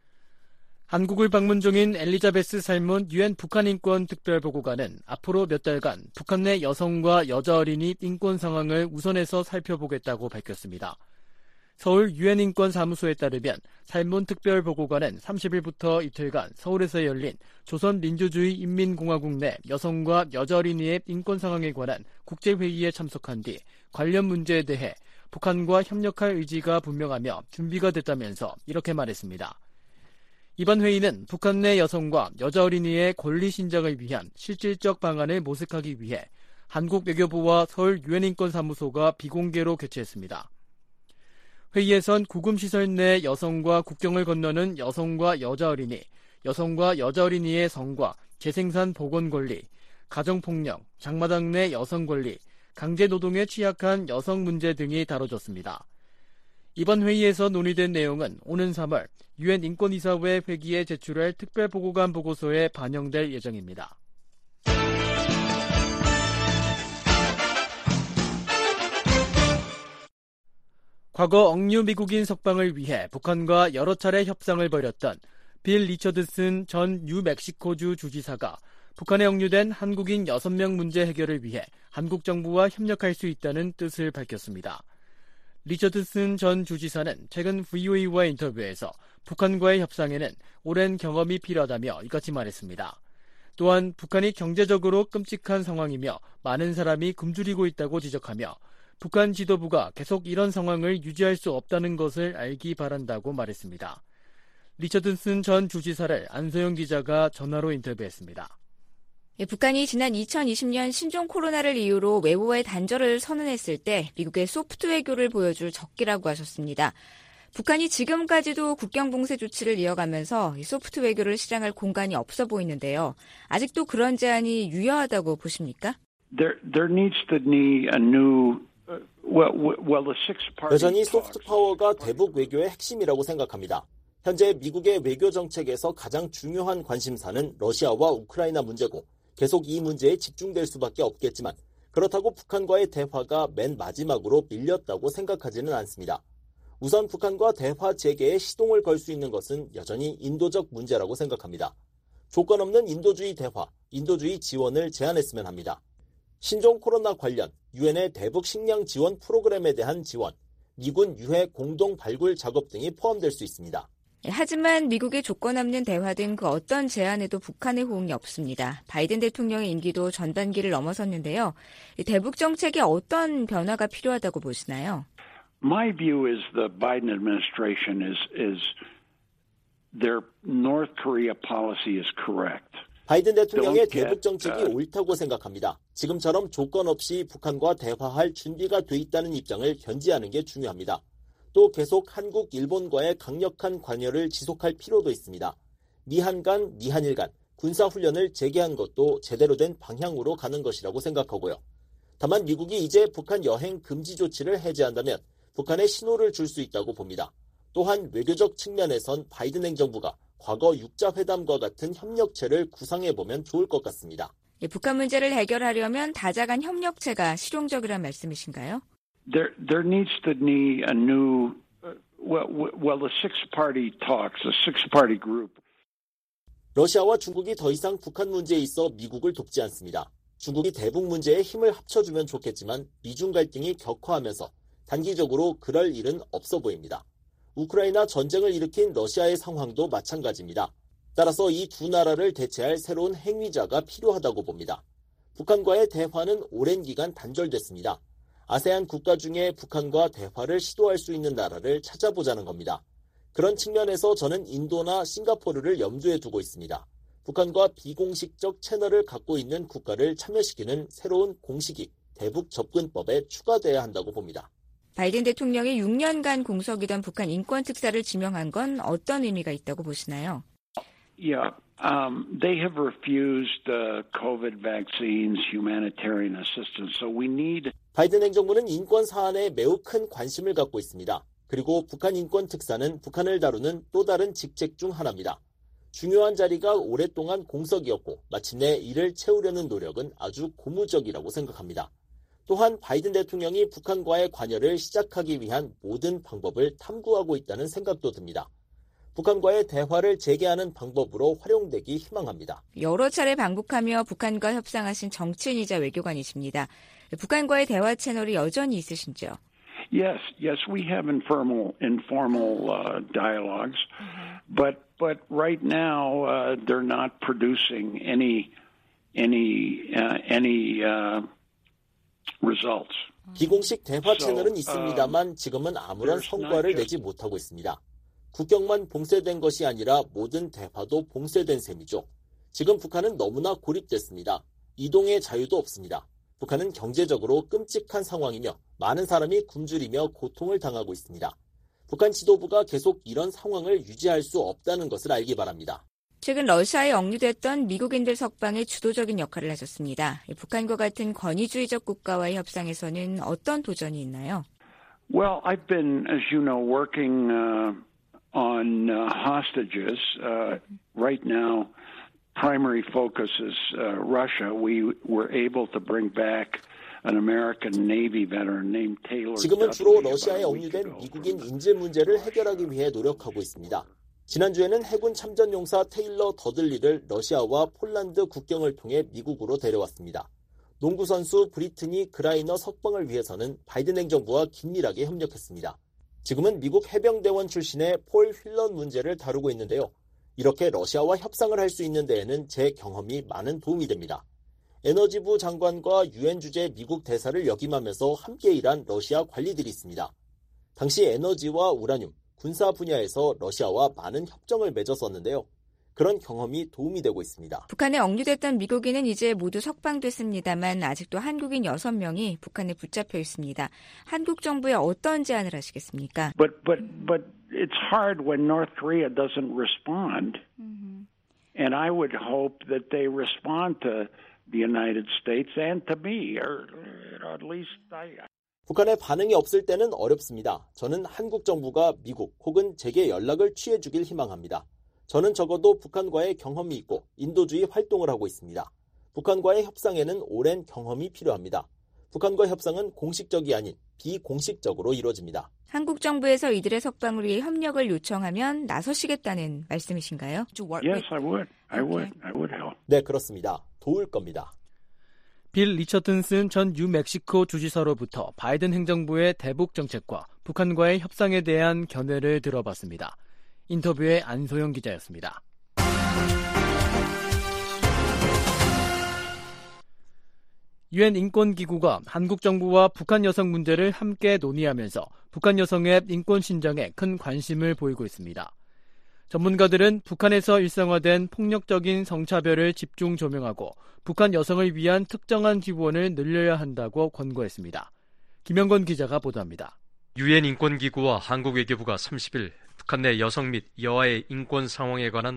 한국을 방문 중인 엘리자베스 살몬 유엔 북한인권 특별보고관은 앞으로 몇 달간 북한 내 여성과 여자 어린이 인권 상황을 우선해서 살펴보겠다고 밝혔습니다. 서울 유엔인권사무소에 따르면 살몬 특별보고관은 삼십일부터 이틀간 서울에서 열린 조선민주주의인민공화국 내 여성과 여자 어린이의 인권 상황에 관한 국제회의에 참석한 뒤 관련 문제에 대해 북한과 협력할 의지가 분명하며 준비가 됐다면서 이렇게 말했습니다. 이번 회의는 북한 내 여성과 여자 어린이의 권리 신장을 위한 실질적 방안을 모색하기 위해 한국 외교부와 서울 유엔 인권사무소가 비공개로 개최했습니다. 회의에선 구금시설 내 여성과 국경을 건너는 여성과 여자 어린이, 여성과 여자 어린이의 성과, 재생산 보건 권리, 가정폭력, 장마당 내 여성 권리, 강제노동에 취약한 여성 문제 등이 다뤄졌습니다. 이번 회의에서 논의된 내용은 오는 삼월 유엔 인권이사회 회기에 제출할 특별보고관 보고서에 반영될 예정입니다. 과거 억류 미국인 석방을 위해 북한과 여러 차례 협상을 벌였던 빌 리처드슨 전 뉴멕시코주 주지사가 북한에 억류된 한국인 여섯 명 문제 해결을 위해 한국 정부와 협력할 수 있다는 뜻을 밝혔습니다. 리처드슨 전 주지사는 최근 브이오에이와 인터뷰에서 북한과의 협상에는 오랜 경험이 필요하다며 이같이 말했습니다. 또한 북한이 경제적으로 끔찍한 상황이며 많은 사람이 굶주리고 있다고 지적하며 북한 지도부가 계속 이런 상황을 유지할 수 없다는 것을 알기 바란다고 말했습니다. 리처드슨 전 주지사를 안소영 기자가 전화로 인터뷰했습니다. 예, 북한이 지난 이천이십 년 신종 코로나를 이유로 외부와의 단절을 선언했을 때 미국의 소프트 외교를 보여줄 적기라고 하셨습니다. 북한이 지금까지도 국경 봉쇄 조치를 이어가면서 이 소프트 외교를 실행할 공간이 없어 보이는데요. 아직도 그런 제안이 유효하다고 보십니까? There, there needs to be a new, well, well, the six party 여전히 소프트 파워가 대북 외교의 핵심이라고 생각합니다. 현재 미국의 외교 정책에서 가장 중요한 관심사는 러시아와 우크라이나 문제고 계속 이 문제에 집중될 수밖에 없겠지만 그렇다고 북한과의 대화가 맨 마지막으로 밀렸다고 생각하지는 않습니다. 우선 북한과 대화 재개에 시동을 걸 수 있는 것은 여전히 인도적 문제라고 생각합니다. 조건 없는 인도주의 대화, 인도주의 지원을 제안했으면 합니다. 신종 코로나 관련 유엔의 대북 식량 지원 프로그램에 대한 지원, 미군 유해 공동 발굴 작업 등이 포함될 수 있습니다. 하지만 미국의 조건 없는 대화 등 그 어떤 제안에도 북한의 호응이 없습니다. 바이든 대통령의 임기도 전반기를 넘어섰는데요. 대북 정책에 어떤 변화가 필요하다고 보시나요? My view is the Biden administration is is their North Korea policy is correct. 바이든 대통령의 대북 정책이 옳다고 생각합니다. 지금처럼 조건 없이 북한과 대화할 준비가 돼 있다는 입장을 견지하는 게 중요합니다. 또 계속 한국, 일본과의 강력한 관여를 지속할 필요도 있습니다. 미한 간, 미한일 간 군사훈련을 재개한 것도 제대로 된 방향으로 가는 것이라고 생각하고요. 다만 미국이 이제 북한 여행 금지 조치를 해제한다면 북한에 신호를 줄 수 있다고 봅니다. 또한 외교적 측면에선 바이든 행정부가 과거 육자회담과 같은 협력체를 구상해보면 좋을 것 같습니다. 예, 북한 문제를 해결하려면 다자간 협력체가 실용적이란 말씀이신가요? There, there needs to be a new, well, well, the six-party talks, the six-party group. 러시아와 중국이 더 이상 북한 문제에 있어 미국을 돕지 않습니다. 중국이 대북 문제에 힘을 합쳐주면 좋겠지만 미중 갈등이 격화하면서 단기적으로 그럴 일은 없어 보입니다. 우크라이나 전쟁을 일으킨 러시아의 상황도 마찬가지입니다. 따라서 이 두 나라를 대체할 새로운 행위자가 필요하다고 봅니다. 북한과의 대화는 오랜 기간 단절됐습니다. 아세안 국가 중에 북한과 대화를 시도할 수 있는 나라를 찾아보자는 겁니다. 그런 측면에서 저는 인도나 싱가포르를 염두에 두고 있습니다. 북한과 비공식적 채널을 갖고 있는 국가를 참여시키는 새로운 공식이 대북 접근법에 추가돼야 한다고 봅니다. 바이든 대통령이 육 년간 공석이던 북한 인권특사를 지명한 건 어떤 의미가 있다고 보시나요? Yeah, um, they have refused uh, COVID vaccines, humanitarian assistance, so we need... 바이든 행정부는 인권 사안에 매우 큰 관심을 갖고 있습니다. 그리고 북한 인권 특사는 북한을 다루는 또 다른 직책 중 하나입니다. 중요한 자리가 오랫동안 공석이었고 마침내 이를 채우려는 노력은 아주 고무적이라고 생각합니다. 또한 바이든 대통령이 북한과의 관여를 시작하기 위한 모든 방법을 탐구하고 있다는 생각도 듭니다. 북한과의 대화를 재개하는 방법으로 활용되기 희망합니다. 여러 차례 방북하며 북한과 협상하신 정치인이자 외교관이십니다. 북한과의 대화 채널이 여전히 있으신지요? Yes, yes, we have informal informal uh, dialogues, but but right now uh, they're not producing any any uh, any uh, results. 비공식 대화 채널은 있습니다만 지금은 아무런 성과를 내지 못하고 있습니다. 국경만 봉쇄된 것이 아니라 모든 대화도 봉쇄된 셈이죠. 지금 북한은 너무나 고립됐습니다. 이동의 자유도 없습니다. 북한은 경제적으로 끔찍한 상황이며 많은 사람이 굶주리며 고통을 당하고 있습니다. 북한 지도부가 계속 이런 상황을 유지할 수 없다는 것을 알기 바랍니다. 최근 러시아에 억류됐던 미국인들 석방에 주도적인 역할을 하셨습니다. 북한과 같은 권위주의적 국가와의 협상에서는 어떤 도전이 있나요? Well, I've been, as you know, working uh, on uh, hostages. Uh, right now, primary focus is uh, Russia. We were able to bring back an American Navy veteran named Taylor. 지금은 주로 러시아에 억류된 미국인 인질 문제를 해결하기 위해 노력하고 있습니다. 지난주에는 해군 참전용사 테일러 더들리를 러시아와 폴란드 국경을 통해 미국으로 데려왔습니다. 농구 선수 브리트니 그라이너 석방을 위해서는 바이든 행정부와 긴밀하게 협력했습니다. 지금은 미국 해병대원 출신의 폴 휠런 문제를 다루고 있는데요. 이렇게 러시아와 협상을 할 수 있는 데에는 제 경험이 많은 도움이 됩니다. 에너지부 장관과 유엔 주재 미국 대사를 역임하면서 함께 일한 러시아 관리들이 있습니다. 당시 에너지와 우라늄, 군사 분야에서 러시아와 많은 협정을 맺었었는데요. 그런 경험이 도움이 되고 있습니다. 북한에 억류됐던 미국인은 이제 모두 석방됐습니다만 아직도 한국인 여섯 명이 북한에 붙잡혀 있습니다. 한국 정부에 어떤 제안을 하시겠습니까? But but but it's hard when North Korea doesn't respond. Mm-hmm. And I would hope that they respond to the United States and to me, or at least I. 북한의 반응이 없을 때는 어렵습니다. 저는 한국 정부가 미국 혹은 제게 연락을 취해주길 희망합니다. 저는 적어도 북한과의 경험이 있고 인도주의 활동을 하고 있습니다. 북한과의 협상에는 오랜 경험이 필요합니다. 북한과 협상은 공식적이 아닌 비공식적으로 이루어집니다. 한국 정부에서 이들의 석방을 위해 협력을 요청하면 나서시겠다는 말씀이신가요? Yes, I would. I would. I would help. 네, 그렇습니다. 도울 겁니다. 빌 리처튼슨 전 뉴멕시코 주지사로부터 바이든 행정부의 대북 정책과 북한과의 협상에 대한 견해를 들어봤습니다. 인터뷰의 안소영 기자였습니다. 유엔 인권기구가 한국 정부와 북한 여성 문제를 함께 논의하면서 북한 여성의 인권 신장에 큰 관심을 보이고 있습니다. 전문가들은 북한에서 일상화된 폭력적인 성차별을 집중 조명하고 북한 여성을 위한 특정한 지원을 늘려야 한다고 권고했습니다. 김영건 기자가 보도합니다. 유엔 인권기구와 한국 외교부가 삼십 일 북한 내 여성 및 여아의 인권 상황에 관한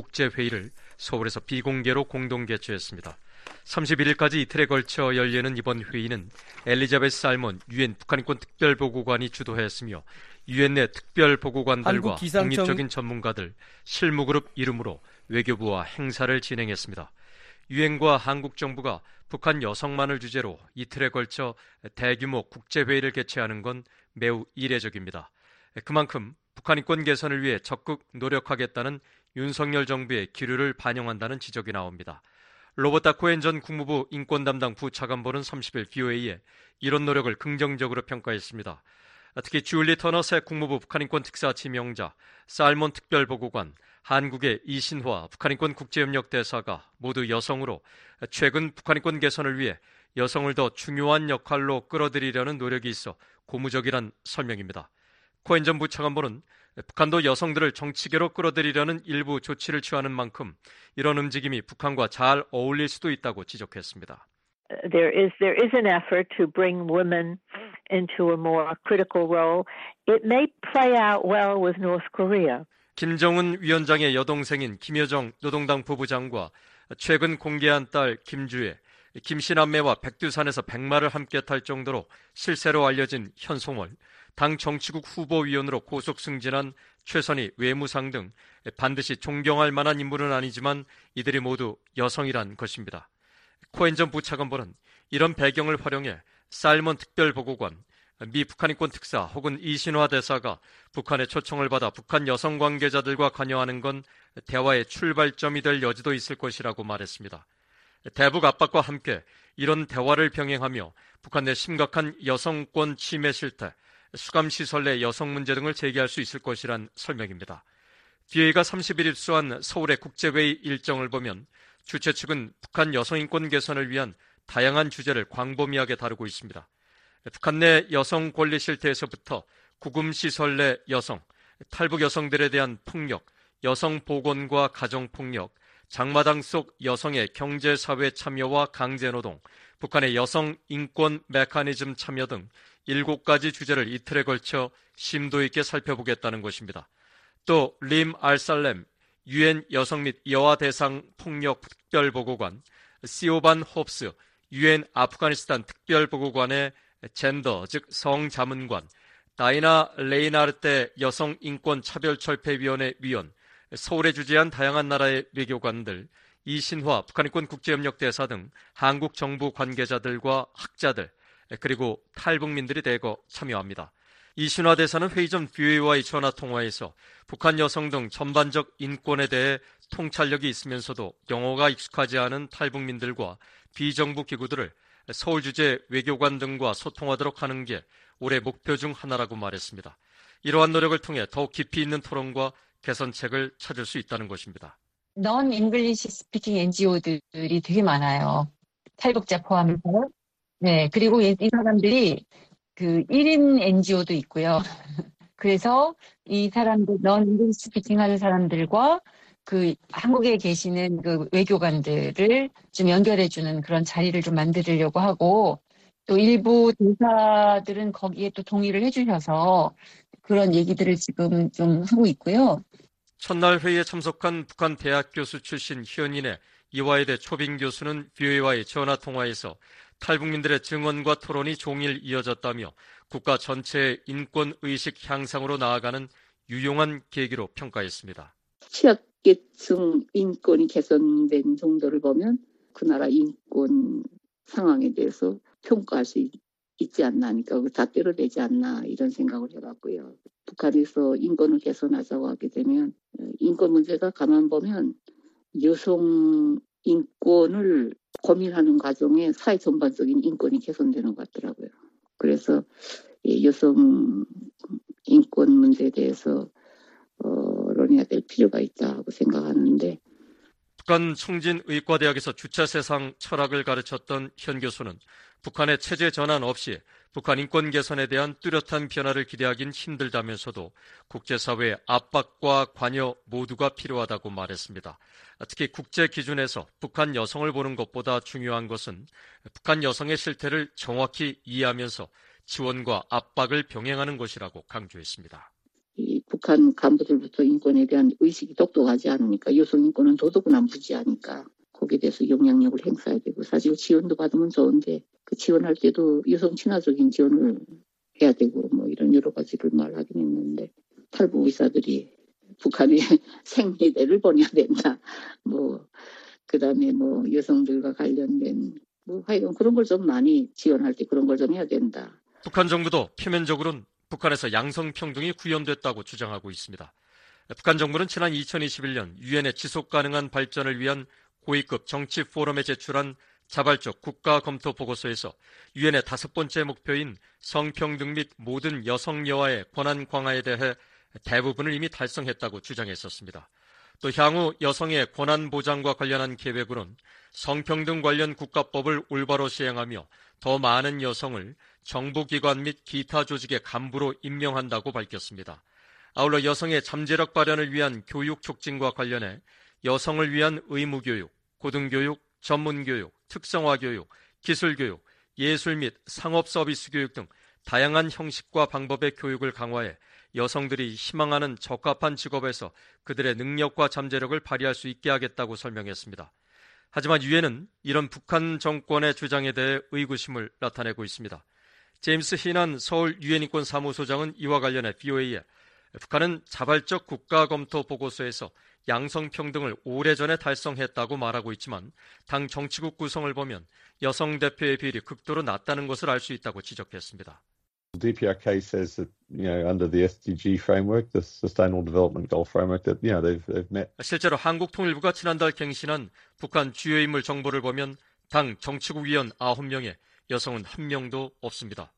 국제회의를 서울에서 비공개로 공동 개최했습니다. 삼십일 일까지 이틀에 걸쳐 열리는 이번 회의는 엘리자베스 살몬 유엔 북한인권 특별보고관이 주도했으며 유엔 내 특별보고관들과 기상청... 독립적인 전문가들, 실무그룹 이름으로 외교부와 행사를 진행했습니다. 유엔과 한국 정부가 북한 여성만을 주제로 이틀에 걸쳐 대규모 국제회의를 개최하는 건 매우 이례적입니다. 그만큼 북한 인권 개선을 위해 적극 노력하겠다는 윤석열 정부의 기류를 반영한다는 지적이 나옵니다. 로버타 코엔 전 국무부 인권 담당 부차관보는 삼십 일 브이오에이에 이런 노력을 긍정적으로 평가했습니다. 특히 줄리 터너 새 국무부 북한인권 특사 지명자, 살몬 특별보고관, 한국의 이신화 북한인권 국제협력 대사가 모두 여성으로 최근 북한인권 개선을 위해 여성을 더 중요한 역할로 끌어들이려는 노력이 있어 고무적이란 설명입니다. 코엔 전 부차관보는 북한도 여성들을 정치계로 끌어들이려는 일부 조치를 취하는 만큼 이런 움직임이 북한과 잘 어울릴 수도 있다고 지적했습니다. There is there is an effort to bring women into a more critical role. It may play out well with North Korea. 김정은 위원장의 여동생인 김여정 노동당 부부장과 최근 공개한 딸 김주애, 김신남매와 백두산에서 백마를 함께 탈 정도로 실세로 알려진 현송월, 당 정치국 후보위원으로 고속 승진한 최선희 외무상 등 반드시 존경할 만한 인물은 아니지만 이들이 모두 여성이란 것입니다. 코엔 전 부차관보는 이런 배경을 활용해 살몬 특별보고관, 미 북한인권 특사 혹은 이신화 대사가 북한의 초청을 받아 북한 여성 관계자들과 관여하는 건 대화의 출발점이 될 여지도 있을 것이라고 말했습니다. 대북 압박과 함께 이런 대화를 병행하며 북한 내 심각한 여성권 침해 실태, 수감시설 내 여성 문제 등을 제기할 수 있을 것이란 설명입니다. 브이오에이가 삼십 일 입수한 서울의 국제회의 일정을 보면 주최 측은 북한 여성인권 개선을 위한 다양한 주제를 광범위하게 다루고 있습니다. 북한 내 여성 권리 실태에서부터 구금시설 내 여성, 탈북 여성들에 대한 폭력, 여성 보건과 가정폭력, 장마당 속 여성의 경제사회 참여와 강제노동, 북한의 여성 인권 메커니즘 참여 등 일곱 가지 주제를 이틀에 걸쳐 심도 있게 살펴보겠다는 것입니다. 또 림 알살렘 유엔 여성 및 여아 대상 폭력 특별보고관, 시오반 홉스 유엔 아프가니스탄 특별보고관의 젠더 즉 성자문관, 다이나 레이나르테 여성인권차별철폐위원회 위원, 서울에 주재한 다양한 나라의 외교관들, 이신화 북한인권 국제협력대사 등 한국 정부 관계자들과 학자들, 그리고 탈북민들이 대거 참여합니다. 이신화 대사는 회의 전 브이오에이와의 전화통화에서 북한 여성 등 전반적 인권에 대해 통찰력이 있으면서도 영어가 익숙하지 않은 탈북민들과 비정부 기구들을 서울 주재 외교관 등과 소통하도록 하는 게 올해 목표 중 하나라고 말했습니다. 이러한 노력을 통해 더욱 깊이 있는 토론과 개선책을 찾을 수 있다는 것입니다. non-English speaking 엔지오들이 되게 많아요. 탈북자 포함해서. 네, 그리고 이 사람들이 그 일 인 엔지오도 있고요. 그래서 이 사람들, non-English speaking 하는 사람들과 그 한국에 계시는 그 외교관들을 좀 연결해주는 그런 자리를 좀 만들려고 하고, 또 일부 대사들은 거기에 또 동의를 해주셔서 그런 얘기들을 지금 좀 하고 있고요. 첫날 회의에 참석한 북한 대학 교수 출신 현인의 이화여대 초빙 교수는 브이오에이와의 전화통화에서 탈북민들의 증언과 토론이 종일 이어졌다며 국가 전체의 인권의식 향상으로 나아가는 유용한 계기로 평가했습니다. 취약계층 인권이 개선된 정도를 보면 그 나라 인권 상황에 대해서 평가할 수 있지 않나 하니까 다 때려내지 않나 이런 생각을 해봤고요. 북한에서 인권을 개선하자고 하게 되면 인권 문제가 가만 보면 여성 인권을 고민하는 과정에 사회 전반적인 인권이 개선되는 것 같더라고요. 그래서 여성 인권 문제에 대해서 논의해야 될 필요가 있다고 생각하는데, 북한 청진의과대학에서 주체세상 철학을 가르쳤던 현 교수는 북한의 체제 전환 없이 북한 인권 개선에 대한 뚜렷한 변화를 기대하긴 힘들다면서도 국제사회의 압박과 관여 모두가 필요하다고 말했습니다. 특히 국제 기준에서 북한 여성을 보는 것보다 중요한 것은 북한 여성의 실태를 정확히 이해하면서 지원과 압박을 병행하는 것이라고 강조했습니다. 이 북한 간부들부터 인권에 대한 의식이 똑똑하지 않으니까 여성 인권은 도덕은 무지하니까 거기에 대해서 영향력을 행사해야 되고, 사실 지원도 받으면 좋은데 그 지원할 때도 여성 친화적인 지원을 해야 되고 뭐 이런 여러 가지를 말하긴 했는데, 탈북 의사들이 북한에 생리대를 보내야 된다. 뭐 그다음에 뭐 여성들과 관련된 뭐 하여간 그런 걸 좀 많이 지원할 때 그런 걸 좀 해야 된다. 북한 정부도 표면적으로는 북한에서 양성평등이 구현됐다고 주장하고 있습니다. 북한 정부는 지난 이천이십일 년 유엔의 지속가능한 발전을 위한 고위급 정치 포럼에 제출한 자발적 국가 검토 보고서에서 유엔의 다섯 번째 목표인 성평등 및 모든 여성 여아의 권한 강화에 대해 대부분을 이미 달성했다고 주장했었습니다. 또 향후 여성의 권한 보장과 관련한 계획으론 성평등 관련 국가법을 올바로 시행하며 더 많은 여성을 정부기관 및 기타 조직의 간부로 임명한다고 밝혔습니다. 아울러 여성의 잠재력 발현을 위한 교육 촉진과 관련해 여성을 위한 의무교육, 고등교육, 전문교육, 특성화교육, 기술교육, 예술 및 상업서비스 교육 등 다양한 형식과 방법의 교육을 강화해 여성들이 희망하는 적합한 직업에서 그들의 능력과 잠재력을 발휘할 수 있게 하겠다고 설명했습니다. 하지만 유엔은 이런 북한 정권의 주장에 대해 의구심을 나타내고 있습니다. 제임스 히난 서울 유엔인권사무소장은 이와 관련해 브이오에이에 북한은 자발적 국가검토 보고서에서 양성평등을 오래전에 달성했다고 말하고 있지만 당 정치국 구성을 보면 여성 대표의 비율이 극도로 낮다는 것을 알 수 있다고 지적했습니다. D P R K says that, you know, under the S D G framework, the Sustainable Development Goal framework, that, you know, they've, they've met. 실제로 한국통일부가 지난달 갱신한 북한 주요 인물 정보를 보면 당 정치국 위원 아홉 명에 여성은 한 명도 없습니다.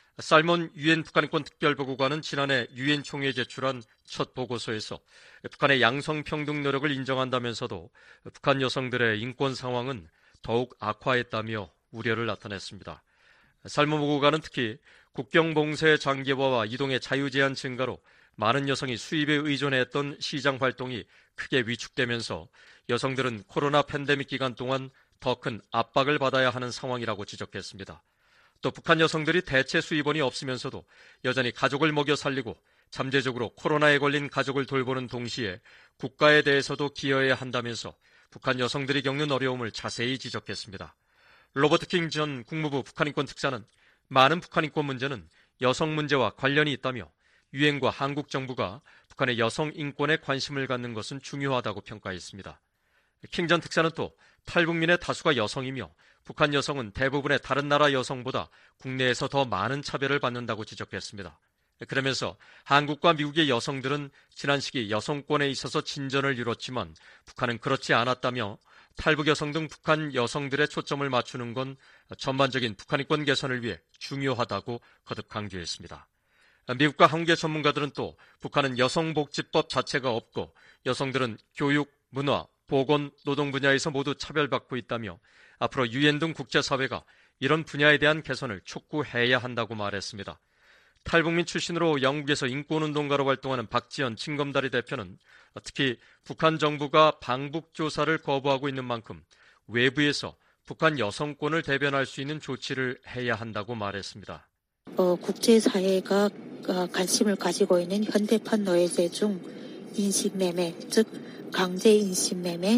살몬 유엔 북한인권 특별보고관은 지난해 유엔 총회에 제출한 첫 보고서에서 북한의 양성평등 노력을 인정한다면서도 북한 여성들의 인권 상황은 더욱 악화했다며 우려를 나타냈습니다. 살모모국가는 특히 국경 봉쇄 장기화와 이동의 자유 제한 증가로 많은 여성이 수입에 의존했던 시장 활동이 크게 위축되면서 여성들은 코로나 팬데믹 기간 동안 더 큰 압박을 받아야 하는 상황이라고 지적했습니다. 또 북한 여성들이 대체 수입원이 없으면서도 여전히 가족을 먹여 살리고 잠재적으로 코로나에 걸린 가족을 돌보는 동시에 국가에 대해서도 기여해야 한다면서 북한 여성들이 겪는 어려움을 자세히 지적했습니다. 로버트 킹 전 국무부 북한인권 특사는 많은 북한인권 문제는 여성 문제와 관련이 있다며 유엔과 한국 정부가 북한의 여성 인권에 관심을 갖는 것은 중요하다고 평가했습니다. 킹 전 특사는 또 탈북민의 다수가 여성이며 북한 여성은 대부분의 다른 나라 여성보다 국내에서 더 많은 차별을 받는다고 지적했습니다. 그러면서 한국과 미국의 여성들은 지난 시기 여성권에 있어서 진전을 이뤘지만 북한은 그렇지 않았다며 탈북 여성 등 북한 여성들의 초점을 맞추는 건 전반적인 북한인권 개선을 위해 중요하다고 거듭 강조했습니다. 미국과 한국의 전문가들은 또 북한은 여성복지법 자체가 없고 여성들은 교육, 문화, 보건, 노동 분야에서 모두 차별받고 있다며 앞으로 유엔 등 국제사회가 이런 분야에 대한 개선을 촉구해야 한다고 말했습니다. 탈북민 출신으로 영국에서 인권운동가로 활동하는 박지연 징검다리 대표는 특히 북한 정부가 방북 조사를 거부하고 있는 만큼 외부에서 북한 여성권을 대변할 수 있는 조치를 해야 한다고 말했습니다. 어, 국제사회가 어, 관심을 가지고 있는 현대판 노예제 중 인신매매, 즉 강제 인신매매,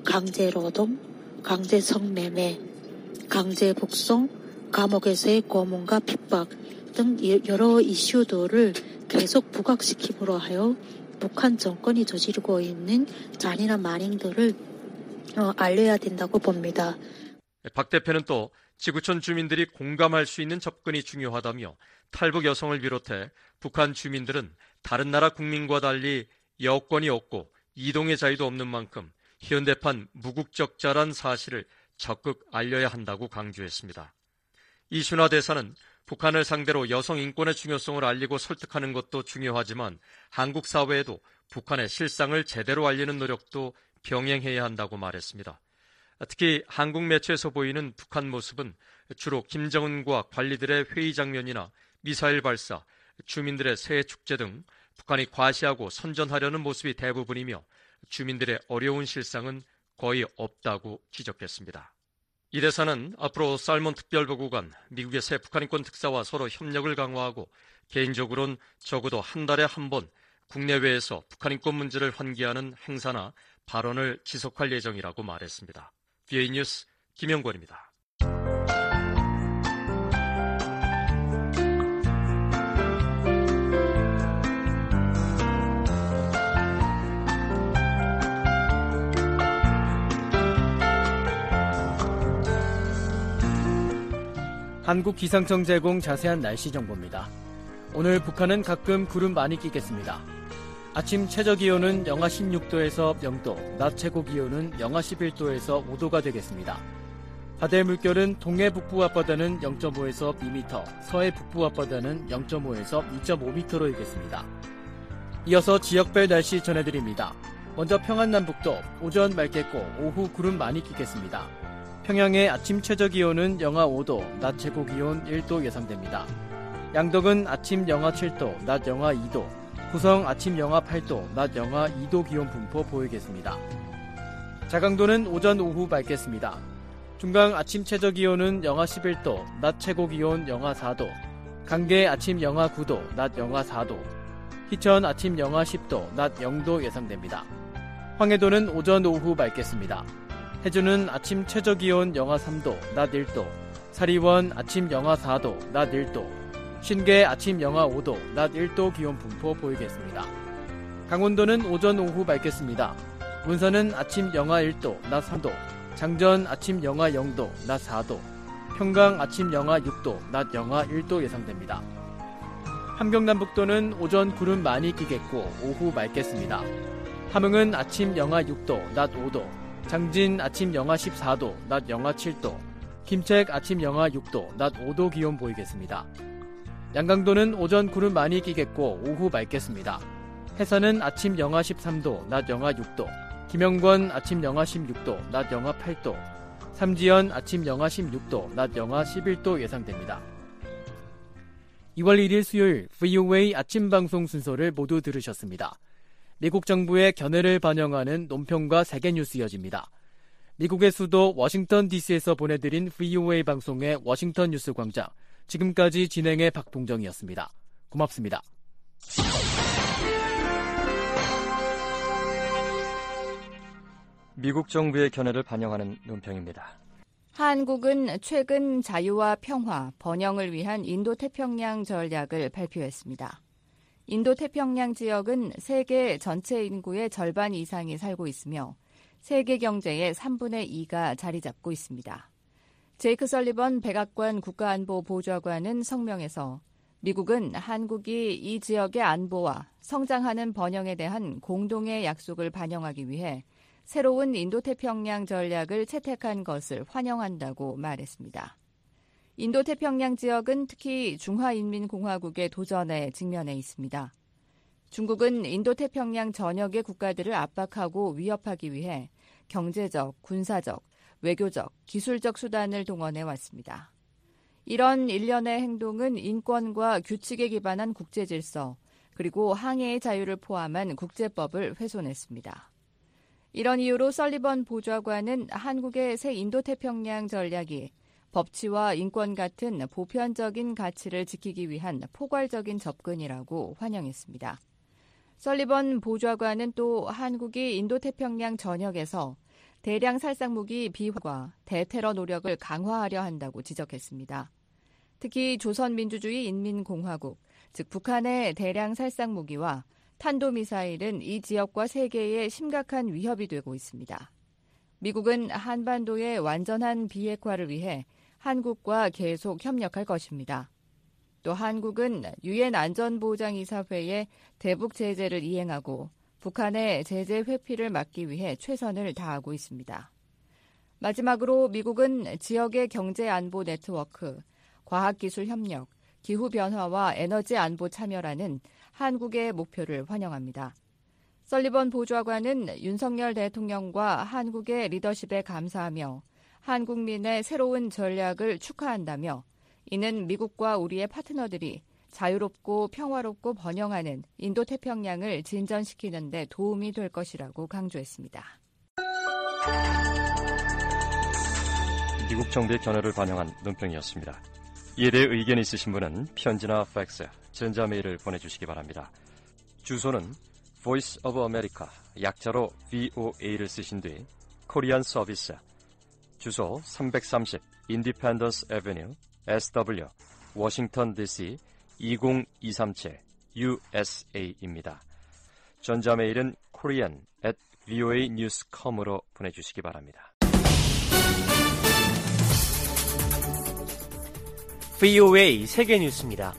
강제노동, 강제 성매매, 강제 북송, 감옥에서의 고문과 핍박 등 여러 이슈들을 계속 부각시킴으로 하여 북한 정권이 저지르고 있는 잔인한 만행들을 어, 알려야 된다고 봅니다. 박 대표는 또 지구촌 주민들이 공감할 수 있는 접근이 중요하다며 탈북 여성을 비롯해 북한 주민들은 다른 나라 국민과 달리 여권이 없고 이동의 자유도 없는 만큼 현대판 무국적자란 사실을 적극 알려야 한다고 강조했습니다. 이순화 대사는 북한을 상대로 여성 인권의 중요성을 알리고 설득하는 것도 중요하지만 한국 사회에도 북한의 실상을 제대로 알리는 노력도 병행해야 한다고 말했습니다. 특히 한국 매체에서 보이는 북한 모습은 주로 김정은과 관리들의 회의 장면이나 미사일 발사, 주민들의 새해 축제 등 북한이 과시하고 선전하려는 모습이 대부분이며 주민들의 어려운 실상은 거의 없다고 지적했습니다. 이 대사는 앞으로 살몬 특별보고관, 미국의 새 북한인권 특사와 서로 협력을 강화하고 개인적으로는 적어도 한 달에 한 번 국내외에서 북한인권 문제를 환기하는 행사나 발언을 지속할 예정이라고 말했습니다. 비에이 뉴스 김영권입니다. 한국기상청 제공 자세한 날씨 정보입니다. 오늘 북한은 가끔 구름 많이 끼겠습니다. 아침 최저기온은 영하 십육 도에서 영 도, 낮 최고기온은 영하 십일 도에서 오 도가 되겠습니다. 바다의 물결은 동해 북부 앞바다는 영 점 오에서 이 미터, 서해 북부 앞바다는 영 점 오에서 이 점 오 미터로 일겠습니다. 이어서 지역별 날씨 전해드립니다. 먼저 평안남북도 오전 맑겠고 오후 구름 많이 끼겠습니다. 평양의 아침 최저기온은 영하 오 도, 낮 최고기온 일 도 예상됩니다. 양덕은 아침 영하 칠 도, 낮 영하 이 도, 구성 아침 영하 팔 도, 낮 영하 이 도 기온 분포 보이겠습니다. 자강도는 오전 오후 맑겠습니다. 중강 아침 최저기온은 영하 십일 도, 낮 최고기온 영하 사 도, 강계 아침 영하 구 도, 낮 영하 사 도, 희천 아침 영하 십 도, 낮 영 도 예상됩니다. 황해도는 오전 오후 맑겠습니다. 해주는 아침 최저기온 영하 삼 도, 낮 일 도, 사리원 아침 영하 사 도, 낮 일 도, 신계 아침 영하 오 도, 낮 일 도 기온 분포 보이겠습니다. 강원도는 오전 오후 맑겠습니다. 문선은 아침 영하 일 도, 낮 삼 도, 장전 아침 영하 영 도, 낮 사 도, 평강 아침 영하 육 도, 낮 영하 일 도 예상됩니다. 함경남북도는 오전 구름 많이 끼겠고 오후 맑겠습니다. 함흥은 아침 영하 육 도, 낮 오 도, 장진 아침 영하 십사 도, 낮 영하 칠 도, 김책 아침 영하 육 도, 낮 오 도 기온 보이겠습니다. 양강도는 오전 구름 많이 끼겠고 오후 맑겠습니다. 해산은 아침 영하 십삼 도, 낮 영하 육 도, 김영권 아침 영하 십육 도, 낮 영하 팔 도, 삼지연 아침 영하 십육 도, 낮 영하 십일 도 예상됩니다. 이월 일일 수요일 브이오에이 아침 방송 순서를 모두 들으셨습니다. 미국 정부의 견해를 반영하는 논평과 세계뉴스 이어집니다. 미국의 수도 워싱턴 디씨에서 보내드린 브이오에이 방송의 워싱턴 뉴스 광장. 지금까지 진행의 박동정이었습니다. 고맙습니다. 미국 정부의 견해를 반영하는 논평입니다. 한국은 최근 자유와 평화, 번영을 위한 인도태평양 전략을 발표했습니다. 인도태평양 지역은 세계 전체 인구의 절반 이상이 살고 있으며 세계 경제의 삼분의 이가 자리 잡고 있습니다. 제이크 설리번 백악관 국가안보보좌관은 성명에서 미국은 한국이 이 지역의 안보와 성장하는 번영에 대한 공동의 약속을 반영하기 위해 새로운 인도태평양 전략을 채택한 것을 환영한다고 말했습니다. 인도태평양 지역은 특히 중화인민공화국의 도전에 직면해 있습니다. 중국은 인도태평양 전역의 국가들을 압박하고 위협하기 위해 경제적, 군사적, 외교적, 기술적 수단을 동원해 왔습니다. 이런 일련의 행동은 인권과 규칙에 기반한 국제질서, 그리고 항해의 자유를 포함한 국제법을 훼손했습니다. 이런 이유로 설리번 보좌관은 한국의 새 인도태평양 전략이 법치와 인권 같은 보편적인 가치를 지키기 위한 포괄적인 접근이라고 환영했습니다. 설리번 보좌관은 또 한국이 인도태평양 전역에서 대량 살상무기 비화와 대테러 노력을 강화하려 한다고 지적했습니다. 특히 조선민주주의 인민공화국, 즉 북한의 대량 살상무기와 탄도미사일은 이 지역과 세계에 심각한 위협이 되고 있습니다. 미국은 한반도의 완전한 비핵화를 위해 한국과 계속 협력할 것입니다. 또 한국은 유엔 안전보장이사회의 대북 제재를 이행하고 북한의 제재 회피를 막기 위해 최선을 다하고 있습니다. 마지막으로 미국은 지역의 경제 안보 네트워크, 과학기술 협력, 기후변화와 에너지 안보 참여라는 한국의 목표를 환영합니다. 설리번 보좌관은 윤석열 대통령과 한국의 리더십에 감사하며 한국민의 새로운 전략을 축하한다며 이는 미국과 우리의 파트너들이 자유롭고 평화롭고 번영하는 인도태평양을 진전시키는 데 도움이 될 것이라고 강조했습니다. 미국 정부의 견해를 반영한 논평이었습니다. 이에 대해 의견 있으신 분은 편지나 팩스, 전자메일을 보내주시기 바랍니다. 주소는 Voice of America, 약자로 브이오에이를 쓰신 뒤 코리안 서비스, 주소 삼백삼십 Independence Avenue, 에스더블유, 워싱턴 디씨 이공이삼칠 유에스에이입니다. 전자메일은 korean at voanews dot com으로 보내주시기 바랍니다. 브이오에이 세계뉴스입니다.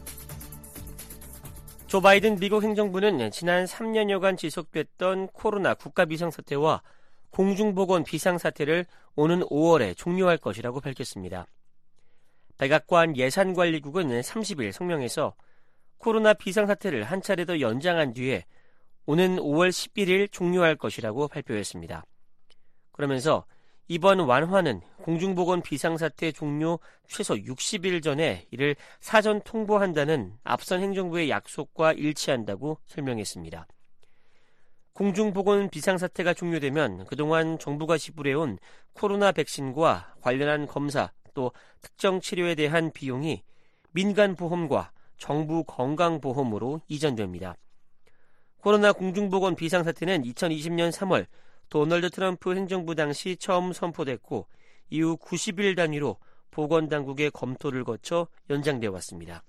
조 바이든 미국 행정부는 지난 삼 년여간 지속됐던 코로나 국가 비상사태와 공중보건 비상사태를 오는 오월에 종료할 것이라고 밝혔습니다. 백악관 예산관리국은 삼십일 성명에서 코로나 비상사태를 한 차례 더 연장한 뒤에 오는 오월 십일일 종료할 것이라고 발표했습니다. 그러면서 이번 완화는 공중보건 비상사태 종료 최소 육십일 전에 이를 사전 통보한다는 앞선 행정부의 약속과 일치한다고 설명했습니다. 공중보건 비상사태가 종료되면 그동안 정부가 지불해온 코로나 백신과 관련한 검사 또 특정 치료에 대한 비용이 민간보험과 정부 건강보험으로 이전됩니다. 코로나 공중보건 비상사태는 이천이십년 삼월 도널드 트럼프 행정부 당시 처음 선포됐고 이후 구십일 단위로 보건당국의 검토를 거쳐 연장되어 왔습니다.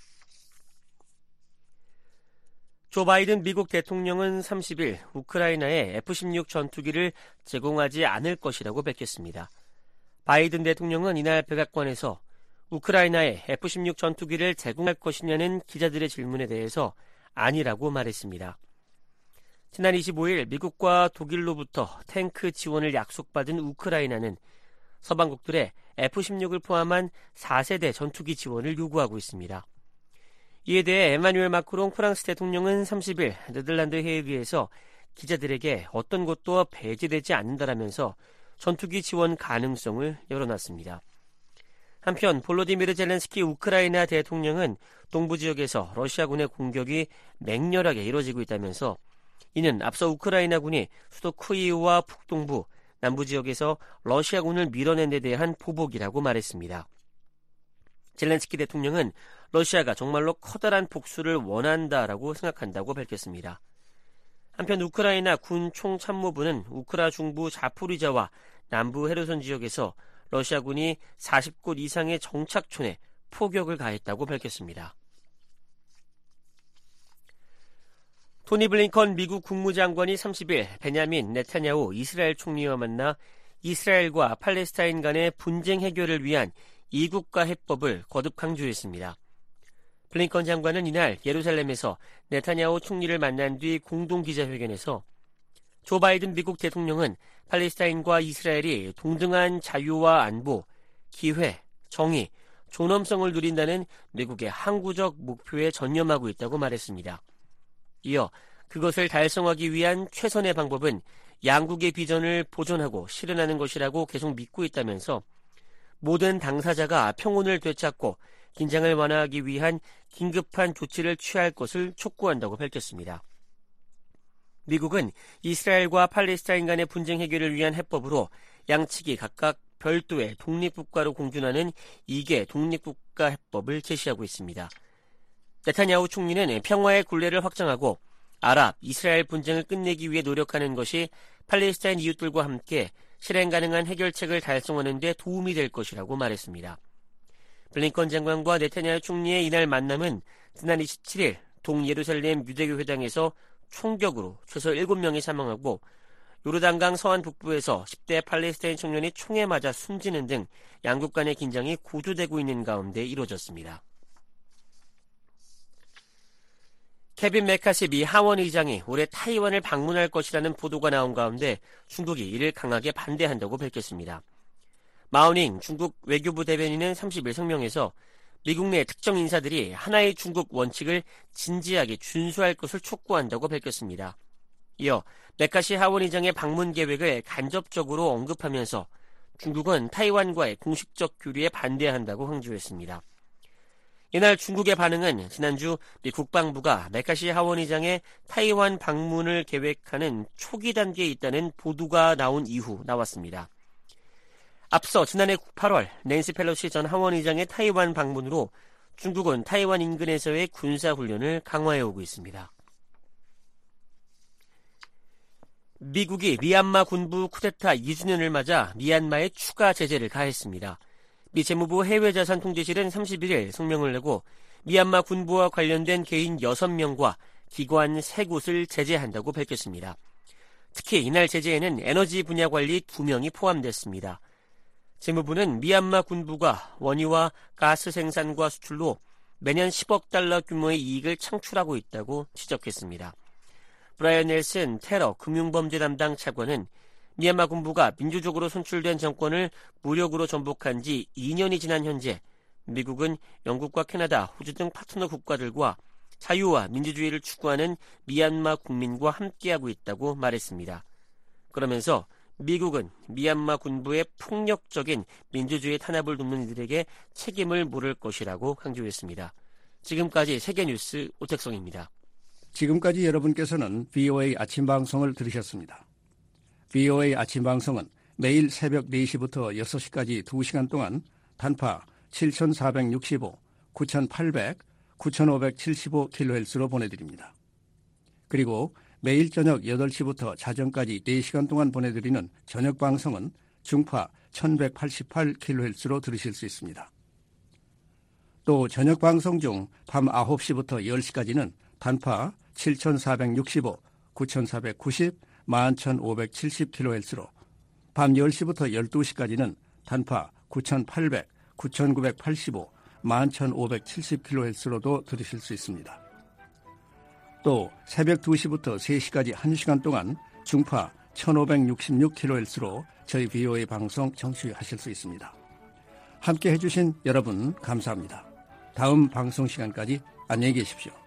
조 바이든 미국 대통령은 삼십일 우크라이나에 에프 십육 전투기를 제공하지 않을 것이라고 밝혔습니다. 바이든 대통령은 이날 백악관에서 우크라이나에 에프 십육 전투기를 제공할 것이냐는 기자들의 질문에 대해서 아니라고 말했습니다. 지난 이십오일 미국과 독일로부터 탱크 지원을 약속받은 우크라이나는 서방국들의 에프 십육을 포함한 사 세대 전투기 지원을 요구하고 있습니다. 이에 대해 에마뉴엘 마크롱 프랑스 대통령은 삼십일 네덜란드 헤이그에서 기자들에게 어떤 것도 배제되지 않는다라면서 전투기 지원 가능성을 열어놨습니다. 한편 볼로디미르 젤렌스키 우크라이나 대통령은 동부 지역에서 러시아군의 공격이 맹렬하게 이뤄지고 있다면서 이는 앞서 우크라이나군이 수도 키이우와 북동부, 남부 지역에서 러시아군을 밀어낸 데 대한 보복이라고 말했습니다. 젤렌스키 대통령은 러시아가 정말로 커다란 복수를 원한다라고 생각한다고 밝혔습니다. 한편 우크라이나 군 총참모부는 우크라 중부 자포리자와 남부 헤르손 지역에서 러시아군이 사십 곳 이상의 정착촌에 포격을 가했다고 밝혔습니다. 토니 블링컨 미국 국무장관이 삼십 일 베냐민 네타냐후 이스라엘 총리와 만나 이스라엘과 팔레스타인 간의 분쟁 해결을 위한 이국가 해법을 거듭 강조했습니다. 블링컨 장관은 이날 예루살렘에서 네타냐후 총리를 만난 뒤 공동 기자회견에서 조 바이든 미국 대통령은 팔레스타인과 이스라엘이 동등한 자유와 안보, 기회, 정의, 존엄성을 누린다는 미국의 항구적 목표에 전념하고 있다고 말했습니다. 이어 그것을 달성하기 위한 최선의 방법은 양국의 비전을 보존하고 실현하는 것이라고 계속 믿고 있다면서 모든 당사자가 평온을 되찾고 긴장을 완화하기 위한 긴급한 조치를 취할 것을 촉구한다고 밝혔습니다. 미국은 이스라엘과 팔레스타인 간의 분쟁 해결을 위한 해법으로 양측이 각각 별도의 독립국가로 공존하는 이 개 독립국가 해법을 제시하고 있습니다. 네타냐후 총리는 평화의 굴레를 확장하고 아랍, 이스라엘 분쟁을 끝내기 위해 노력하는 것이 팔레스타인 이웃들과 함께 실행 가능한 해결책을 달성하는 데 도움이 될 것이라고 말했습니다. 블링컨 장관과 네타냐후 총리의 이날 만남은 지난 이십칠 일 동예루살렘 유대교 회당에서 총격으로 최소 일곱 명이 사망하고 요르단강 서안 북부에서 십 대 팔레스타인 청년이 총에 맞아 숨지는 등 양국 간의 긴장이 고조되고 있는 가운데 이루어졌습니다. 케빈 메카시 미 하원 의장이 올해 타이완을 방문할 것이라는 보도가 나온 가운데 중국이 이를 강하게 반대한다고 밝혔습니다. 마오닝 중국 외교부 대변인은 삼십 일 성명에서 미국 내 특정 인사들이 하나의 중국 원칙을 진지하게 준수할 것을 촉구한다고 밝혔습니다. 이어 메카시 하원 의장의 방문 계획을 간접적으로 언급하면서 중국은 타이완과의 공식적 교류에 반대한다고 강조했습니다. 이날 중국의 반응은 지난주 미 국방부가 메카시 하원 의장의 타이완 방문을 계획하는 초기 단계에 있다는 보도가 나온 이후 나왔습니다. 앞서 지난해 팔월 낸시 펠로시 전 하원 의장의 타이완 방문으로 중국은 타이완 인근에서의 군사훈련을 강화해오고 있습니다. 미국이 미얀마 군부 쿠데타 이 주년을 맞아 미얀마에 추가 제재를 가했습니다. 미 재무부 해외자산통제실은 삼십일 일 성명을 내고 미얀마 군부와 관련된 개인 여섯 명과 기관 세 곳을 제재한다고 밝혔습니다. 특히 이날 제재에는 에너지 분야 관리 두 명이 포함됐습니다. 재무부는 미얀마 군부가 원유와 가스 생산과 수출로 매년 십억 달러 규모의 이익을 창출하고 있다고 지적했습니다. 브라이언 넬슨 테러 금융범죄 담당 차관은 미얀마 군부가 민주적으로 선출된 정권을 무력으로 전복한 지 이 년이 지난 현재 미국은 영국과 캐나다, 호주 등 파트너 국가들과 자유와 민주주의를 추구하는 미얀마 국민과 함께하고 있다고 말했습니다. 그러면서 미국은 미얀마 군부의 폭력적인 민주주의 탄압을 돕는 이들에게 책임을 물을 것이라고 강조했습니다. 지금까지 세계뉴스 오택성입니다. 지금까지 여러분께서는 브이오에이 아침 방송을 들으셨습니다. 브이오에이 아침 방송은 매일 새벽 네 시부터 여섯 시까지 두 시간 동안 단파 칠천사백육십오, 구천팔백, 구천오백칠십오 킬로헤르츠로 보내드립니다. 그리고 매일 저녁 여덟 시부터 자정까지 네 시간 동안 보내드리는 저녁 방송은 중파 천백팔십팔 킬로헤르츠로 들으실 수 있습니다. 또 저녁 방송 중 밤 아홉 시부터 열 시까지는 단파 칠천사백육십오, 구천사백구십, 만 천오백칠십 킬로헤르츠로 밤 열 시부터 열두 시까지는 단파 구천팔백, 구천구백팔십오, 만 천오백칠십 킬로헤르츠로도 들으실 수 있습니다. 또 새벽 두 시부터 세 시까지 한 시간 동안 중파 천오백육십육 킬로헤르츠로 저희 브이오에이 방송 청취하실 수 있습니다. 함께 해주신 여러분 감사합니다. 다음 방송 시간까지 안녕히 계십시오.